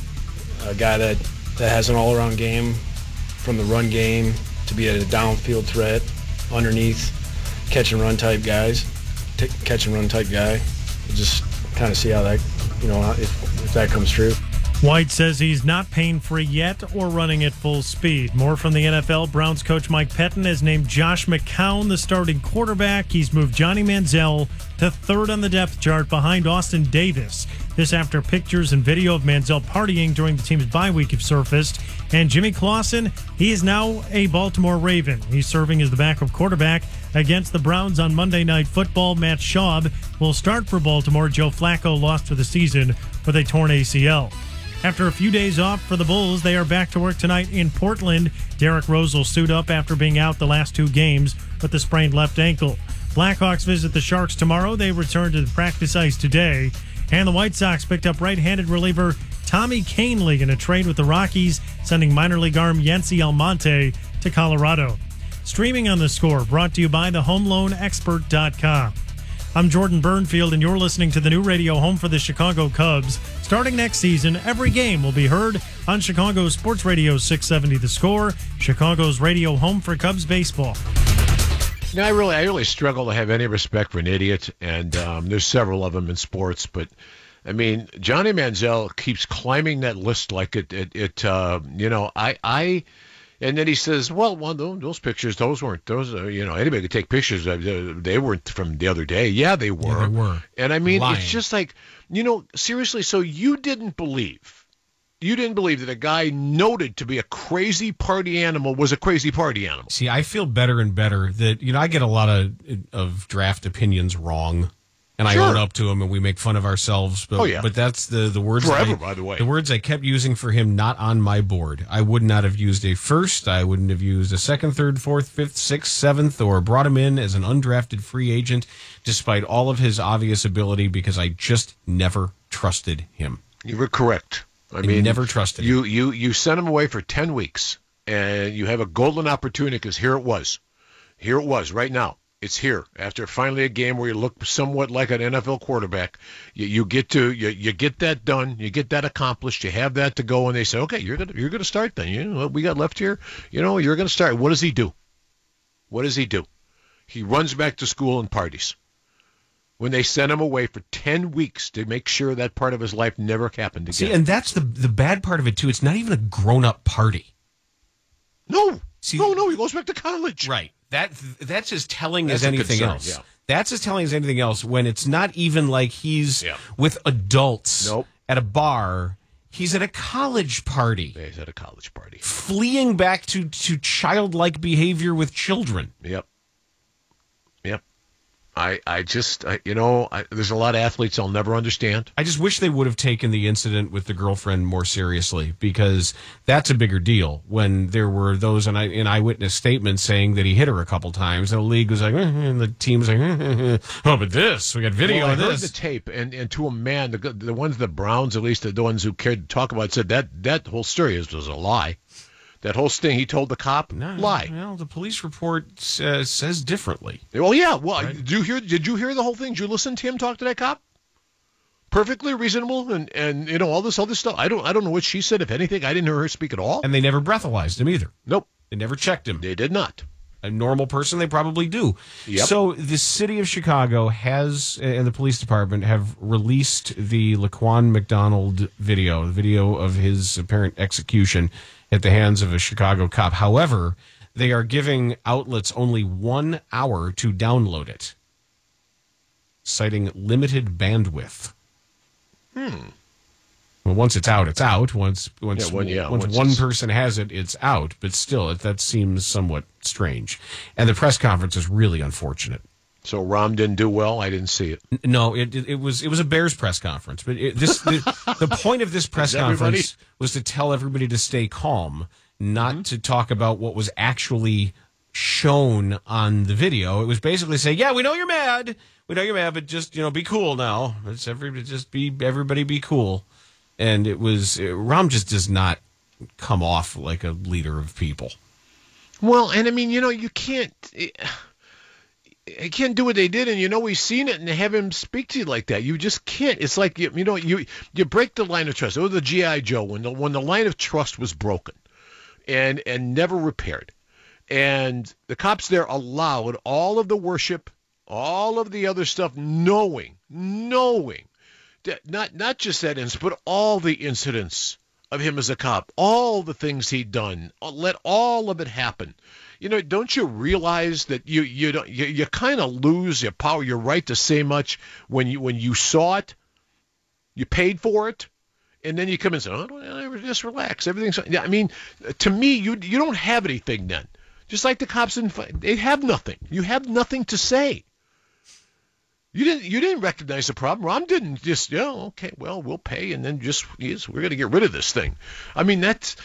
A guy that, that has an all-around game from the run game to be a downfield threat, underneath, catch and run type guys, t- catch and run type guy. Just kind of see how that, you know, if, if that comes true. White says he's not pain-free yet or running at full speed. More from the N F L. Browns coach Mike Pettin has named Josh McCown the starting quarterback. He's moved Johnny Manziel to third on the depth chart behind Austin Davis. This after pictures and video of Manziel partying during the team's bye week have surfaced. And Jimmy Clausen, he is now a Baltimore Raven. He's serving as the backup quarterback against the Browns on Monday Night Football. Matt Schaub will start for Baltimore. Joe Flacco lost for the season with a torn A C L. After a few days off for the Bulls, they are back to work tonight in Portland. Derrick Rose will suit up after being out the last two games with the sprained left ankle. Blackhawks visit the Sharks tomorrow. They return to the practice ice today. And the White Sox picked up right-handed reliever Tommy Kahnle in a trade with the Rockies, sending minor league arm Yency Almonte to Colorado. Streaming on The Score, brought to you by the home loan expert dot com. I'm Jordan Burnfield, and you're listening to the new radio home for the Chicago Cubs. Starting next season, every game will be heard on Chicago Sports Radio six seventy The Score, Chicago's radio home for Cubs baseball. You know, I really, I really struggle to have any respect for an idiot, and um, there's several of them in sports. But I mean, Johnny Manziel keeps climbing that list like it, it, it uh, you know, I, I. And then he says, well, one well, those pictures, those weren't, those, uh, you know, anybody could take pictures. They weren't from the other day. Yeah, they were. Yeah, they were. And I mean, Lying. It's just like, you know, seriously, so you didn't believe, you didn't believe that a guy noted to be a crazy party animal was a crazy party animal. See, I feel better and better that, you know, I get a lot of of draft opinions wrong. And Sure. I own up to him, and we make fun of ourselves. But, Oh, yeah. but that's the, the words. Forever, I, by the way. The words I kept using for him, not on my board. I would not have used a first. I wouldn't have used a second, third, fourth, fifth, sixth, seventh, or brought him in as an undrafted free agent, despite all of his obvious ability, because I just never trusted him. You were correct. I, I mean, never trusted him. you. You you sent him away for ten weeks, and you have a golden opportunity because here it was. Here it was right now. It's here after finally a game where you look somewhat like an N F L quarterback. You, you get to you, you get that done. You get that accomplished. You have that to go, and they say, okay, you're gonna you're gonna start then. You know what we got left here. You know you're gonna start. What does he do? What does he do? He runs back to school and parties. When they sent him away for ten weeks to make sure that part of his life never happened again. See, and that's the the bad part of it too. It's not even a grown up party. No, See, no, no. He goes back to college. Right. That that's as telling That's as a anything concern, else. yeah. That's as telling as anything else. When it's not even like he's Yeah. with adults Nope. at a bar. He's at a college party. Yeah, he's at a college party. Fleeing back to, to childlike behavior with children. Yep. Yep. I I just, I, you know, I, there's a lot of athletes I'll never understand. I just wish they would have taken the incident with the girlfriend more seriously, because that's a bigger deal. When there were those in, in eyewitness statements saying that he hit her a couple times, and the league was like, eh, and the team's like, eh, oh, but this, we got video well, of I heard this. the tape, and, and to a man, the the ones the Browns, at least the ones who cared to talk about it, said that that whole story is, was a lie. That whole thing he told the cop, No, lie. Well, the police report uh, says differently. Well, yeah. Well, did you hear? Did you hear the whole thing? Did you listen to him talk to that cop? Perfectly reasonable, and, and you know all this other stuff. I don't I don't know what she said. If anything, I didn't hear her speak at all. And they never breathalyzed him either. Nope. They never checked him. They did not. A normal person, they probably do. Yep. So the city of Chicago has, and the police department have released the Laquan McDonald video, the video of his apparent execution at the hands of a Chicago cop. However, they are giving outlets only one hour to download it, citing limited bandwidth. Hmm. Well, once it's out, it's out. Once once Yeah, one- yeah, once, once one it's- person has it, it's out. But still, it, that seems somewhat strange. And the press conference is really unfortunate. So Rom didn't do well. I didn't see it. N- No, it, it, it was it was a Bears press conference. But it, this the, the point of this press Is everybody- conference was to tell everybody to stay calm, not Mm-hmm. to talk about what was actually shown on the video. It was basically saying, "Yeah, we know you're mad. We know you're mad, but just you know, be cool now. It's everybody just be everybody be cool." And it was uh, Rom just does not come off like a leader of people. Well, and I mean, you know, you can't. I can't do what they did, and you know we've seen it, and have him speak to you like that. You just can't. It's like you, you know you you break the line of trust. It was the G I. Joe when the when the line of trust was broken, and and never repaired, and the cops there allowed all of the worship, all of the other stuff, knowing knowing that not not just that incident, but all the incidents of him as a cop, all the things he'd done, let all of it happen. You know, don't you realize that you you don't you, you kind of lose your power, your right to say much when you when you saw it, you paid for it, and then you come and say, oh, just relax, everything's. Yeah, I mean, to me, you you don't have anything then. Just like the cops in, they have nothing. You have nothing to say. You didn't you didn't recognize the problem. Rom didn't just, you know, okay, well, we'll pay, and then just yes, we're going to get rid of this thing. I mean, that's.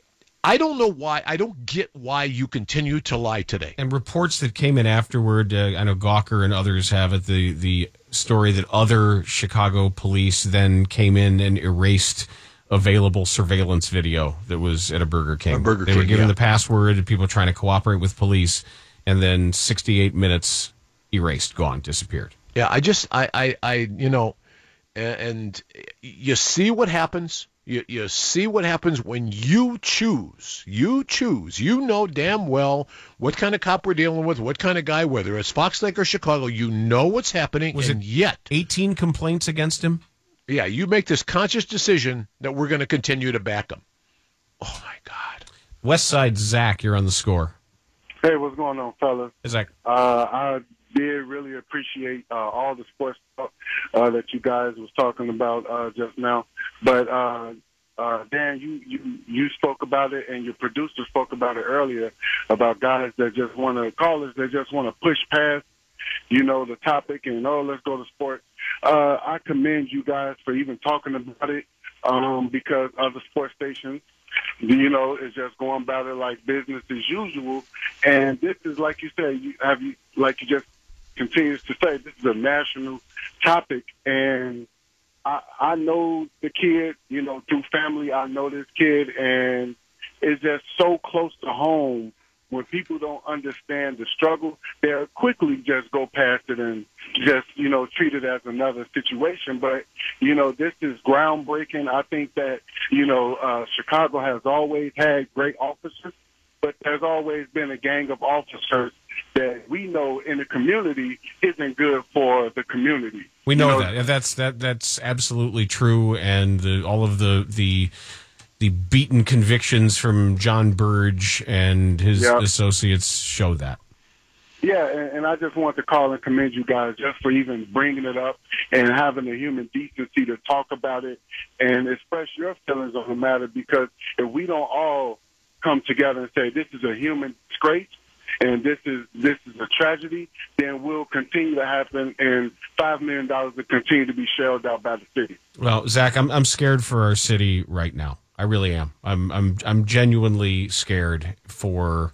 I don't know why. I don't get why you continue to lie today. And reports that came in afterward, uh, I know Gawker and others have it, the, the story that other Chicago police then came in and erased available surveillance video that was at a Burger King. A Burger they King, were given yeah. the password to people trying to cooperate with police, and then sixty-eight minutes erased, gone, disappeared. Yeah, I just, I, I, I you know, and, and you see what happens. You, you see what happens when you choose. You choose. You know damn well what kind of cop we're dealing with, what kind of guy, whether it's Fox Lake or Chicago. You know what's happening, Was and it yet eighteen complaints against him? Yeah, you make this conscious decision that we're going to continue to back him. Oh, my God. West Side, Zach, you're on the score. Hey, what's going on, fellas? Zach. Uh, I did really appreciate uh, all the sports stuff uh, that you guys was talking about uh, just now. But, uh, uh, Dan, you, you, you spoke about it, and your producer spoke about it earlier, about guys that just want to, callers that just want to push past, you know, the topic and, oh, let's go to sports. Uh, I commend you guys for even talking about it um, because other sports stations, you know, is just going about it like business as usual. And this is, like you said, you have you like you just continues to say, this is a national topic. And I, I know the kid, you know, through family, I know this kid, and it's just so close to home. When people don't understand the struggle, they'll quickly just go past it and just, you know, treat it as another situation. But, you know, this is groundbreaking. I think that, you know, uh, Chicago has always had great officers, but there's always been a gang of officers that we know in the community isn't good for the community. We know, you know that. That's that. That's absolutely true. And the, all of the the the beaten convictions from John Burge and his Yep. associates show that. Yeah, and, and I just want to call and commend you guys just for even bringing it up and having the human decency to talk about it and express your feelings on the matter, because if we don't all come together and say this is a human disgrace and this is this is a tragedy, then we'll continue to happen and five million dollars will continue to be shelled out by the city. Well, Zach, I'm I'm scared for our city right now. I really am. I'm I'm I'm genuinely scared for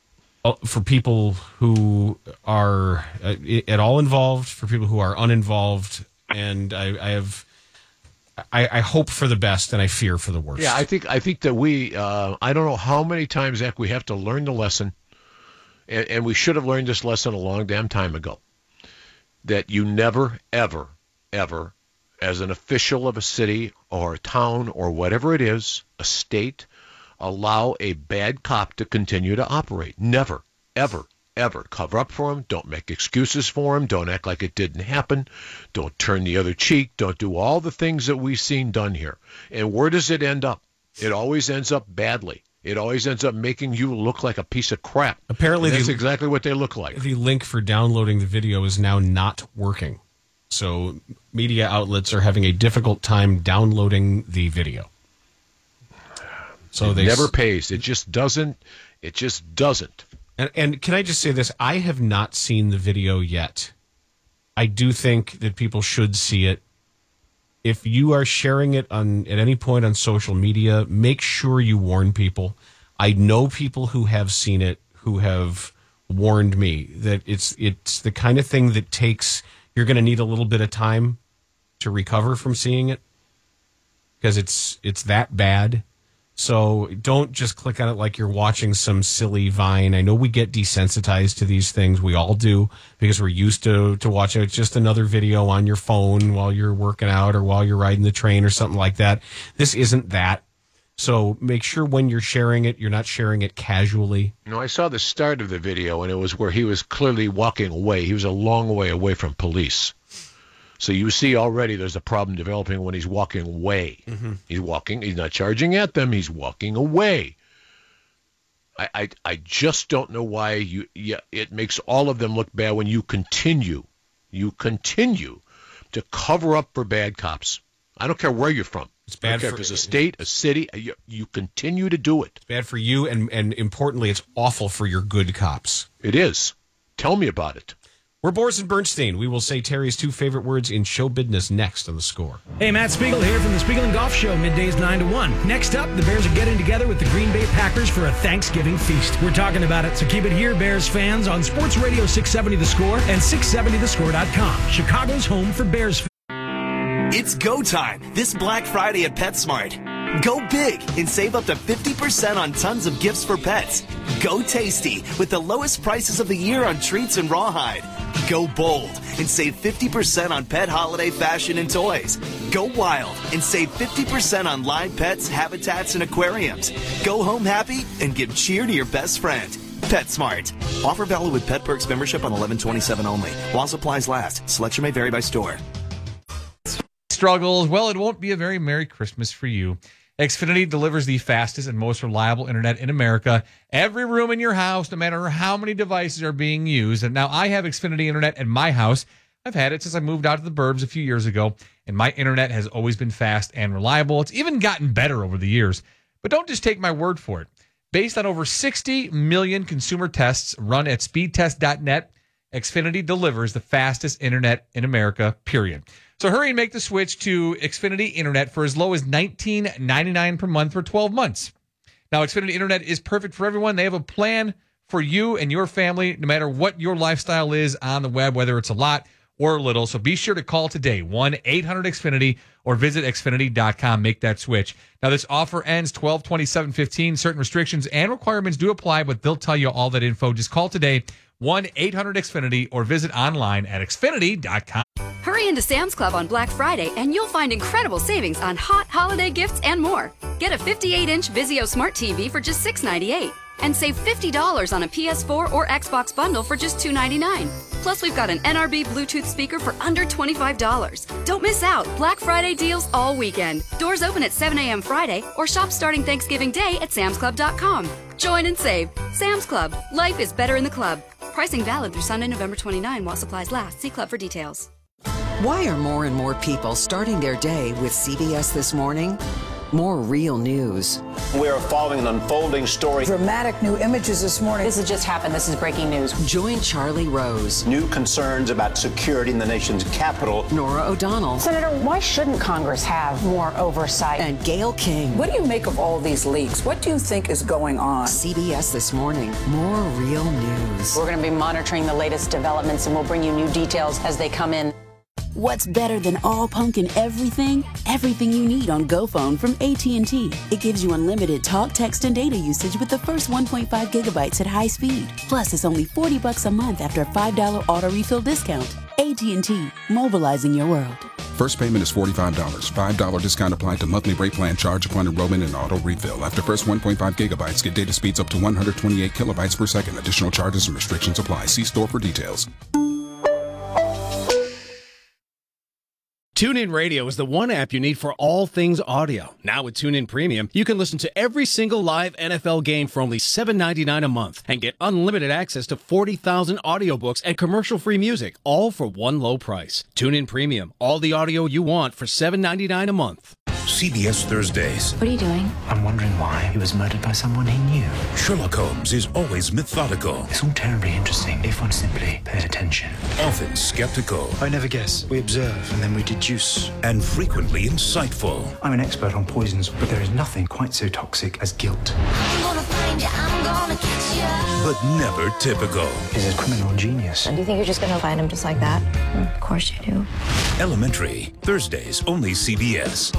for people who are uh, at all involved, for people who are uninvolved, and I, I have I, I hope for the best and I fear for the worst. Yeah, I think I think that we uh, I don't know how many times, Zach, we have to learn the lesson, and, and we should have learned this lesson a long damn time ago, that you never, ever, ever, as an official of a city or a town or whatever it is, a state, allow a bad cop to continue to operate. Never, ever, ever. Cover up for him. Don't make excuses for him. Don't act like it didn't happen. Don't turn the other cheek. Don't do all the things that we've seen done here. And where does it end up? It always ends up badly. It always ends up making you look like a piece of crap. Apparently, and that's the, exactly what they look like. The link for downloading the video is now not working. So media outlets are having a difficult time downloading the video. So it they never pays. It just doesn't. It just doesn't. And, and can I just say this? I have not seen the video yet. I do think that people should see it. If you are sharing it on at any point on social media, make sure you warn people. I know people who have seen it who have warned me that it's it's the kind of thing that takes. You're going to need a little bit of time to recover from seeing it because it's it's that bad. So don't just click on it like you're watching some silly Vine. I know we get desensitized to these things. We all do because we're used to, to watching. It's just another video on your phone while you're working out or while you're riding the train or something like that. This isn't that. So make sure when you're sharing it, you're not sharing it casually. No, I saw the start of the video, and it was where he was clearly walking away. He was a long way away from police. So you see already there's a problem developing when he's walking away. Mm-hmm. He's walking. He's not charging at them. He's walking away. I, I I just don't know why you. Yeah, it makes all of them look bad when you continue. You continue to cover up for bad cops. I don't care where you're from. It's bad I don't care for, if it's a state, a city. You, you continue to do it. It's bad for you, and and importantly, it's awful for your good cops. It is. Tell me about it. We're Boris and Bernstein. We will say Terry's two favorite words in show business next on The Score. Hey, Matt Spiegel here from the Spiegel and Golf Show, middays nine to one. Next up, the Bears are getting together with the Green Bay Packers for a Thanksgiving feast. We're talking about it, so keep it here, Bears fans, on Sports Radio six seventy The Score and six seventy the score dot com. Chicago's home for Bears fans. It's go time this Black Friday at PetSmart. Go big and save up to fifty percent on tons of gifts for pets. Go tasty with the lowest prices of the year on treats and rawhide. Go bold and save fifty percent on pet holiday fashion and toys. Go wild and save fifty percent on live pets, habitats, and aquariums. Go home happy and give cheer to your best friend. PetSmart. Offer valid with Pet Perks membership on eleven twenty-seven only. While supplies last. Selection may vary by store. Struggles. Well, it won't be a very Merry Christmas for you. Xfinity delivers the fastest and most reliable internet in America. Every room in your house, no matter how many devices are being used. And now I have Xfinity internet at my house. I've had it since I moved out to the burbs a few years ago, and my internet has always been fast and reliable. It's even gotten better over the years. But don't just take my word for it. Based on over sixty million consumer tests run at speed test dot net, Xfinity delivers the fastest internet in America, period. So hurry and make the switch to Xfinity Internet for as low as nineteen ninety-nine per month for twelve months. Now, Xfinity Internet is perfect for everyone. They have a plan for you and your family, no matter what your lifestyle is on the web, whether it's a lot or a little. So be sure to call today, one eight hundred X Finity, or visit Xfinity dot com. Make that switch. Now, this offer ends twelve twenty-seven fifteen. Certain restrictions and requirements do apply, but they'll tell you all that info. Just call today, one eight hundred X Finity, or visit online at Xfinity dot com. Hurry into Sam's Club on Black Friday and you'll find incredible savings on hot holiday gifts and more. Get a fifty-eight inch Vizio Smart T V for just six ninety-eight and save fifty dollars on a P S four or Xbox bundle for just two ninety-nine. Plus, we've got an N R B Bluetooth speaker for under twenty-five dollars. Don't miss out. Black Friday deals all weekend. Doors open at seven a.m. Friday or shop starting Thanksgiving Day at Sam's Club dot com. Join and save. Sam's Club. Life is better in the club. Pricing valid through Sunday, November twenty-ninth while supplies last. See Club for details. Why are more and more people starting their day with C B S This Morning? More real news. We are following an unfolding story. Dramatic new images this morning. This has just happened. This is breaking news. Join Charlie Rose. New concerns about security in the nation's capital. Nora O'Donnell. Senator, why shouldn't Congress have more oversight? And Gayle King. What do you make of all these leaks? What do you think is going on? C B S This Morning. More real news. We're going to be monitoring the latest developments, and we'll bring you new details as they come in. What's better than all pumpkin everything? Everything you need on GoPhone from A T and T. It gives you unlimited talk, text, and data usage with the first one point five gigabytes at high speed. Plus, it's only forty bucks a month after a five dollar auto refill discount. A T and T, mobilizing your world. First payment is forty-five dollars. five dollar discount applied to monthly rate plan charge upon enrollment and auto refill. After first one point five gigabytes, get data speeds up to one hundred twenty-eight kilobytes per second. Additional charges and restrictions apply. See store for details. TuneIn Radio is the one app you need for all things audio. Now with TuneIn Premium, you can listen to every single live N F L game for only seven ninety-nine a month and get unlimited access to forty thousand audiobooks and commercial-free music, all for one low price. TuneIn Premium, all the audio you want for seven ninety-nine a month. C B S Thursdays. What are you doing? I'm wondering why he was murdered by someone he knew. Sherlock Holmes is always methodical. It's all terribly interesting if one simply paid attention. Often skeptical. I never guess. We observe and then we deduce. And frequently insightful. I'm an expert on poisons, but there is nothing quite so toxic as guilt. I'm gonna find you, I'm gonna catch you. But never typical. He's a criminal genius. And do you think you're just going to find him just like that? Of course you do. Elementary. Thursdays, only C B S.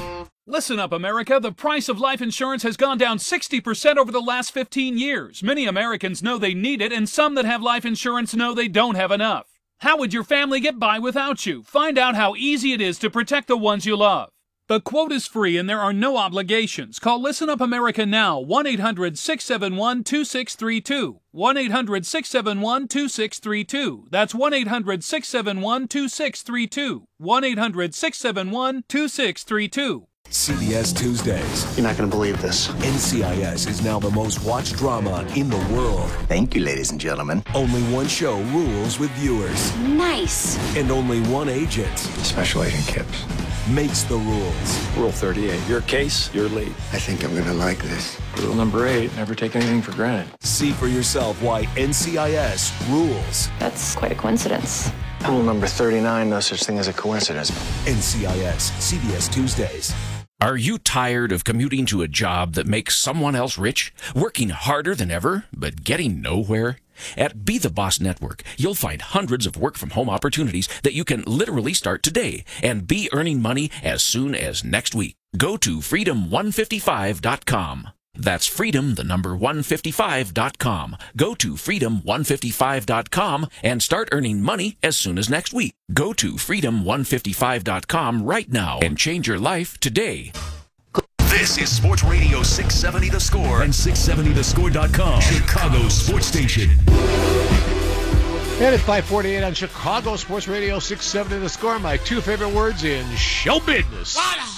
Listen up, America. The price of life insurance has gone down sixty percent over the last fifteen years. Many Americans know they need it, and some that have life insurance know they don't have enough. How would your family get by without you? Find out how easy it is to protect the ones you love. The quote is free and there are no obligations. Call Listen Up America now, one eight hundred six seven one two six three two. one eight hundred six seven one two six three two. That's one eight hundred six seven one two six three two. one eight hundred six seven one two six three two. C B S Tuesdays. You're not going to believe this. N C I S is now the most watched drama in the world. Thank you, ladies and gentlemen. Only one show rules with viewers. Nice. And only one agent, Special Agent Kipps, makes the rules. Rule thirty-eight. Your case, your lead. I think I'm going to like this. Rule number eight, never take anything for granted. See for yourself why N C I S rules. That's quite a coincidence. Rule number thirty-nine, no such thing as a coincidence. N C I S, C B S Tuesdays. Are you tired of commuting to a job that makes someone else rich, working harder than ever, but getting nowhere? At Be the Boss Network, you'll find hundreds of work-from-home opportunities that you can literally start today and be earning money as soon as next week. Go to freedom one fifty-five dot com. That's freedom, the number one fifty-five dot com. Go to freedom one fifty-five dot com and start earning money as soon as next week. Go to freedom one fifty-five dot com right now and change your life today. This is Sports Radio six seventy The Score and six seventy the score dot com, Chicago's sports station. And it's five forty-eight on Chicago Sports Radio six seventy The Score. My two favorite words in show business.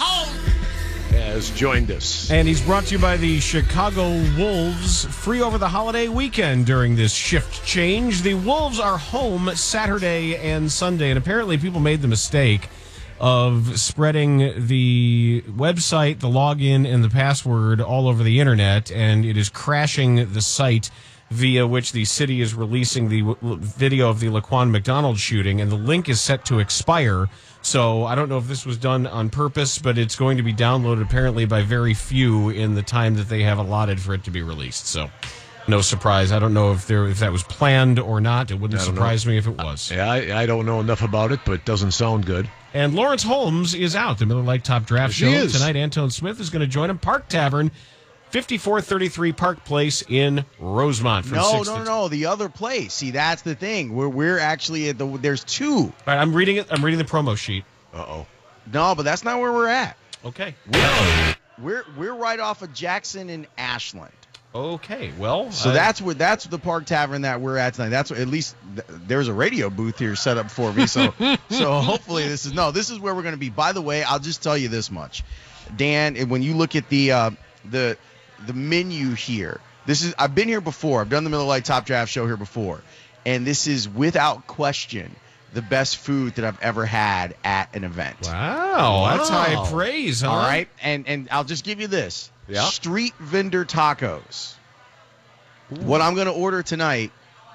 Has joined us. And he's brought to you by the Chicago Wolves, free over the holiday weekend during this shift change. The Wolves are home Saturday and Sunday, and apparently people made the mistake of spreading the website, the login, and the password all over the internet, and it is crashing the site via which the city is releasing the w- video of the Laquan McDonald shooting, and the link is set to expire. So I don't know if this was done on purpose, but it's going to be downloaded apparently by very few in the time that they have allotted for it to be released. So no surprise. I don't know if there if that was planned or not. It wouldn't surprise know. me if it was. Yeah, I, I don't know enough about it, but it doesn't sound good. And Lawrence Holmes is out. The Miller Lite Top Draft Yes, Show is. tonight. Antone Smith is going to join him. Park Tavern, fifty-four thirty-three Park Place in Rosemont. From No, six no, to no, no. The other place. See, that's the thing. We're we're actually at the. There's two. All right, I'm reading it. I'm reading the promo sheet. Uh oh. No, but that's not where we're at. Okay. We're we're, we're right off of Jackson and Ashland. Okay. Well, so I... that's where that's the Park Tavern that we're at tonight. That's where, at least th- there's a radio booth here set up for me. So so hopefully this is no. This is where we're going to be. By the way, I'll just tell you this much, Dan. When you look at the uh, the the menu here, this is I've been here before. I've done the Miller Lite Top Draft Show here before, and this is without question the best food that I've ever had at an event. Wow, wow. That's high praise, huh? All right, and and I'll just give you this. Yeah. Street vendor tacos. Ooh. What I'm going to order tonight,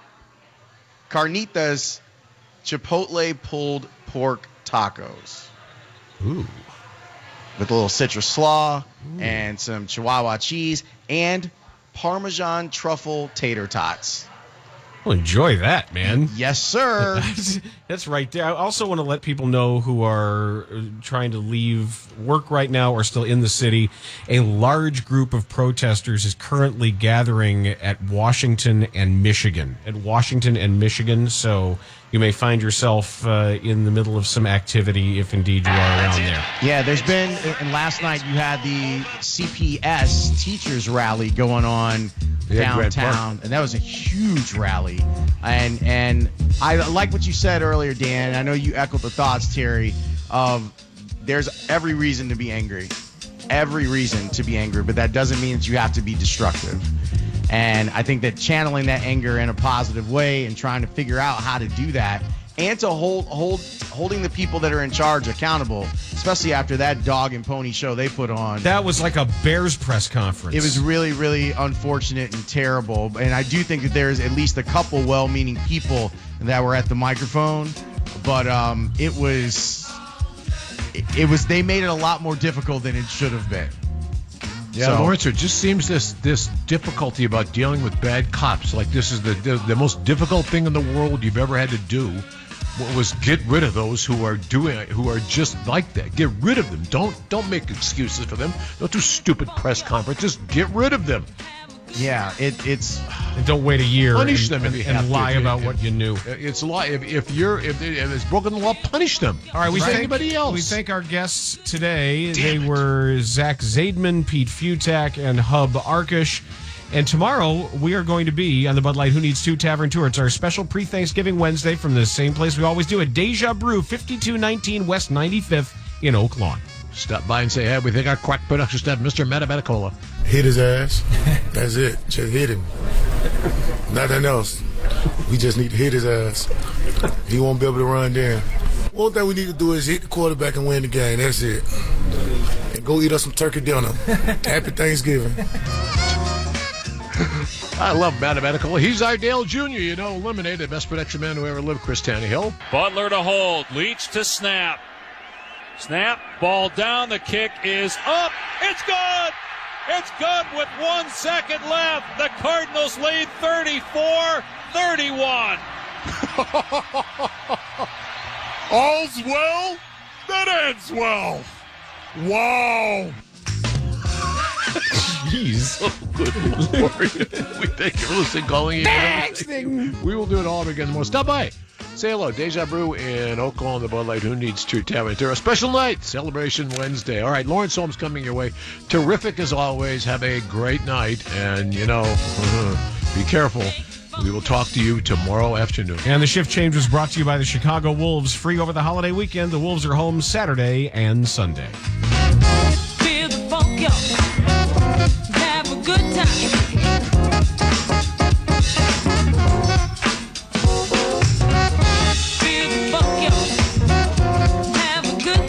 carnitas chipotle pulled pork tacos. Ooh. With a little citrus slaw Ooh. and some Chihuahua cheese and Parmesan truffle tater tots. Well, enjoy that, man. Yes, sir. that's, that's right there. I also want to let people know who are trying to leave work right now or still in the city. A large group of protesters is currently gathering at Washington and Michigan. At Washington and Michigan, so you may find yourself uh, in the middle of some activity if indeed you are around there. Yeah, there's been, and last night you had the C P S teachers rally going on Yeah, downtown, and that was a huge rally. And and I like what you said earlier, Dan. I know you echoed the thoughts, Terry, of there's every reason to be angry. Every reason to be angry, but that doesn't mean that you have to be destructive. And I think that channeling that anger in a positive way and trying to figure out how to do that and to hold hold holding the people that are in charge accountable, especially after that dog and pony show they put on. That was like a Bears press conference. It was really, really unfortunate and terrible. And I do think that there's at least a couple well-meaning people that were at the microphone, but um, it was it, it was they made it a lot more difficult than it should have been. Yeah, so, Lawrence, it just seems this this difficulty about dealing with bad cops. Like this is the, the the most difficult thing in the world you've ever had to do. was get rid of those who are doing who are just like that. Get rid of them. Don't don't make excuses for them. Don't do stupid press conferences. Get rid of them. Yeah, it, it's. And don't wait a year Punish and, them if and, you and have lie to. about If- what you knew. It's a lie. If, if you're if, if it's broken the law, punish them. All right, we Like thank anybody else. We thank our guests today. Damn they it. were Zach Zaidman, Pete Futak, and Hub Arkush. And tomorrow we are going to be on the Bud Light Who Needs Two Tavern Tour. It's our special pre-Thanksgiving Wednesday from the same place we always do at Deja Brew, fifty-two nineteen West ninety-fifth in Oak Lawn. Stop by and say, hey, we think our crack production staff, Mister Matamaticola. Hit his ass. That's it. Just hit him. Nothing else. We just need to hit his ass. He won't be able to run then. One thing we need to do is hit the quarterback and win the game. That's it. And go eat us some turkey dinner. Happy Thanksgiving. I love Matamaticola. He's our Dale Junior, you know, eliminated best protection man who ever lived, Chris Tannehill. Butler to hold. Leach to snap. Snap. Ball down. The kick is up. It's good. It's good with one second left. The Cardinals lead thirty-four thirty-one. All's well that ends well. Wow. Jeez. Oh, good Lord. We thank you for listening, calling in. We will do it all over again tomorrow. Stop by. Say hello. Deja Brew in Oak Lawn, the Bud Light Who Needs Two Tavern. A special night. Celebration Wednesday. All right, Lawrence Holmes coming your way. Terrific as always. Have a great night. And, you know, be careful. We will talk to you tomorrow afternoon. And the shift change was brought to you by the Chicago Wolves. Free over the holiday weekend. The Wolves are home Saturday and Sunday. Feel the funk, yo. Have a good time. Feel the funk, yo. Have a good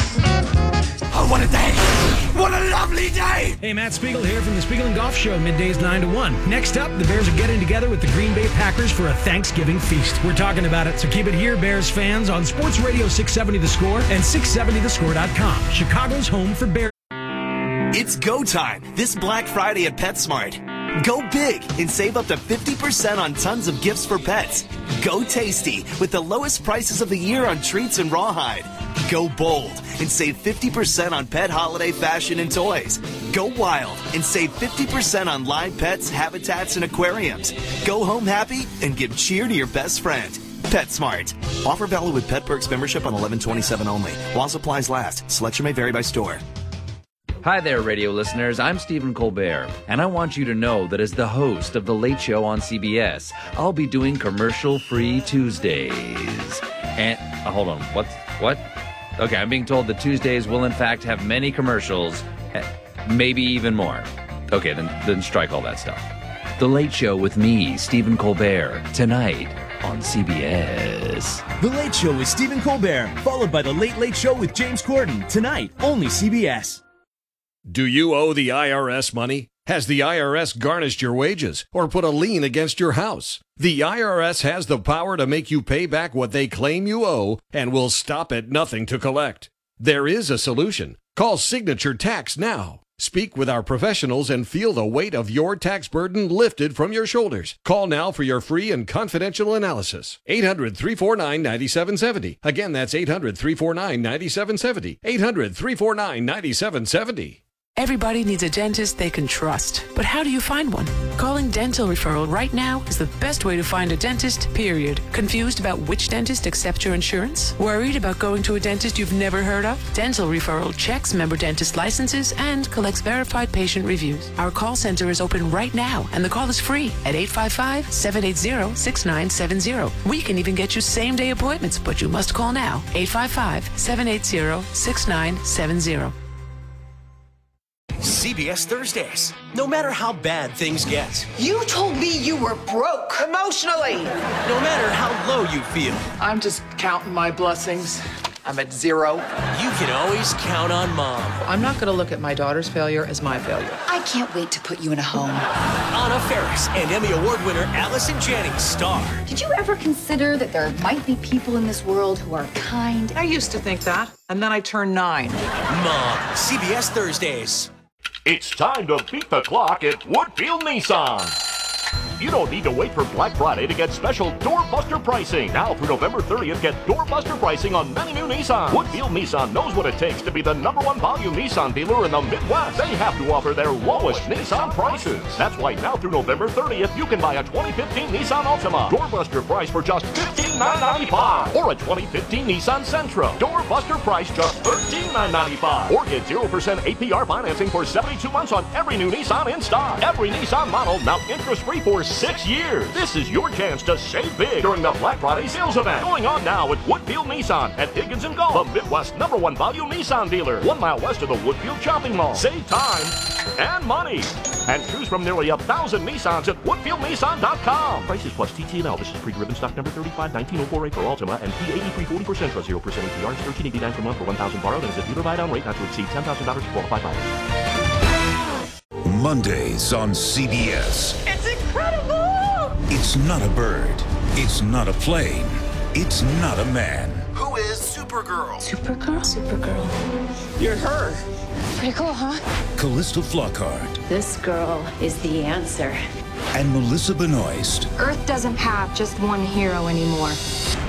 time. Oh, what a day! What a lovely day! Hey, Matt Spiegel here from the Spiegel and Golf Show, middays nine to one. Next up, the Bears are getting together with the Green Bay Packers for a Thanksgiving feast. We're talking about it, so keep it here, Bears fans, on Sports Radio six seventy The Score and six seventy the score dot com. Chicago's home for Bears. It's go time this Black Friday at PetSmart. Go big and save up to fifty percent on tons of gifts for pets. Go tasty with the lowest prices of the year on treats and rawhide. Go bold and save fifty percent on pet holiday fashion and toys. Go wild and save fifty percent on live pets, habitats, and aquariums. Go home happy and give cheer to your best friend. PetSmart. Offer valid with Pet Perks membership on eleven twenty-seven only. While supplies last. Selection may vary by store. Hi there, radio listeners. I'm Stephen Colbert, and I want you to know that as the host of The Late Show on C B S, I'll be doing commercial-free Tuesdays. And, uh, hold on, what's, what? Okay, I'm being told that Tuesdays will in fact have many commercials, eh, maybe even more. Okay, then, then strike all that stuff. The Late Show with me, Stephen Colbert, tonight on C B S. The Late Show with Stephen Colbert, followed by The Late Late Show with James Corden, tonight, only C B S. Do you owe the I R S money? Has the I R S garnished your wages or put a lien against your house? The I R S has the power to make you pay back what they claim you owe and will stop at nothing to collect. There is a solution. Call Signature Tax now. Speak with our professionals and feel the weight of your tax burden lifted from your shoulders. Call now for your free and confidential analysis. eight hundred, three four nine, nine seven seven zero. Again, that's eight hundred, three four nine, nine seven seven zero. eight hundred, three four nine, nine seven seven zero. Everybody needs a dentist they can trust. But how do you find one? Calling Dental Referral right now is the best way to find a dentist, period. Confused about which dentist accepts your insurance? Worried about going to a dentist you've never heard of? Dental Referral checks member dentist licenses and collects verified patient reviews. Our call center is open right now, and the call is free at eight five five, seven eight zero, six nine seven zero. We can even get you same-day appointments, but you must call now. eight five five, seven eight zero, six nine seven zero. C B S Thursdays. No matter how bad things get. You told me you were broke emotionally. No matter how low you feel. I'm just counting my blessings. I'm at zero. You can always count on Mom. I'm not going to look at my daughter's failure as my failure. I can't wait to put you in a home. Anna Faris and Emmy Award winner Allison Jannings star. Did you ever consider that there might be people in this world who are kind? I used to think that, and then I turned nine. Mom, C B S Thursdays. It's time to beat the clock at Woodfield Nissan. You don't need to wait for Black Friday to get special doorbuster pricing. Now through November thirtieth, get doorbuster pricing on many new Nissan. Woodfield Nissan knows what it takes to be the number one volume Nissan dealer in the Midwest. They have to offer their lowest Nissan prices. That's why now through November thirtieth, you can buy a twenty fifteen Nissan Altima. Doorbuster price for just fifteen thousand nine hundred ninety-five dollars. Or a twenty fifteen Nissan Sentra. Doorbuster price just thirteen thousand nine hundred ninety-five dollars. Or get zero percent A P R financing for seventy-two months on every new Nissan in stock. Every Nissan model now interest-free for six years. This is your chance to save big during the Black Friday sales event. Going on now at Woodfield Nissan at Higgins and Gulf, the Midwest number one volume Nissan dealer. One mile west of the Woodfield Shopping Mall. Save time and money. And choose from nearly a thousand Nissans at Woodfield Nissan dot com. Prices plus T T and L. This is pre-ribbon stock number thirty-five nineteen oh four A for Altima and P eighty-three forty percent plus zero percent A P R is thirteen eighty-nine per month for one thousand borrowed and is a dealer buy-down rate not to exceed ten thousand dollars for qualified buyers. Mondays on C B S. It's incredible! It's not a bird. It's not a plane. It's not a man. Who is Supergirl? Supergirl? Supergirl. You're her. Pretty cool, huh? Callista Flockhart This girl is the answer. and Melissa Benoist. Earth doesn't have just one hero anymore.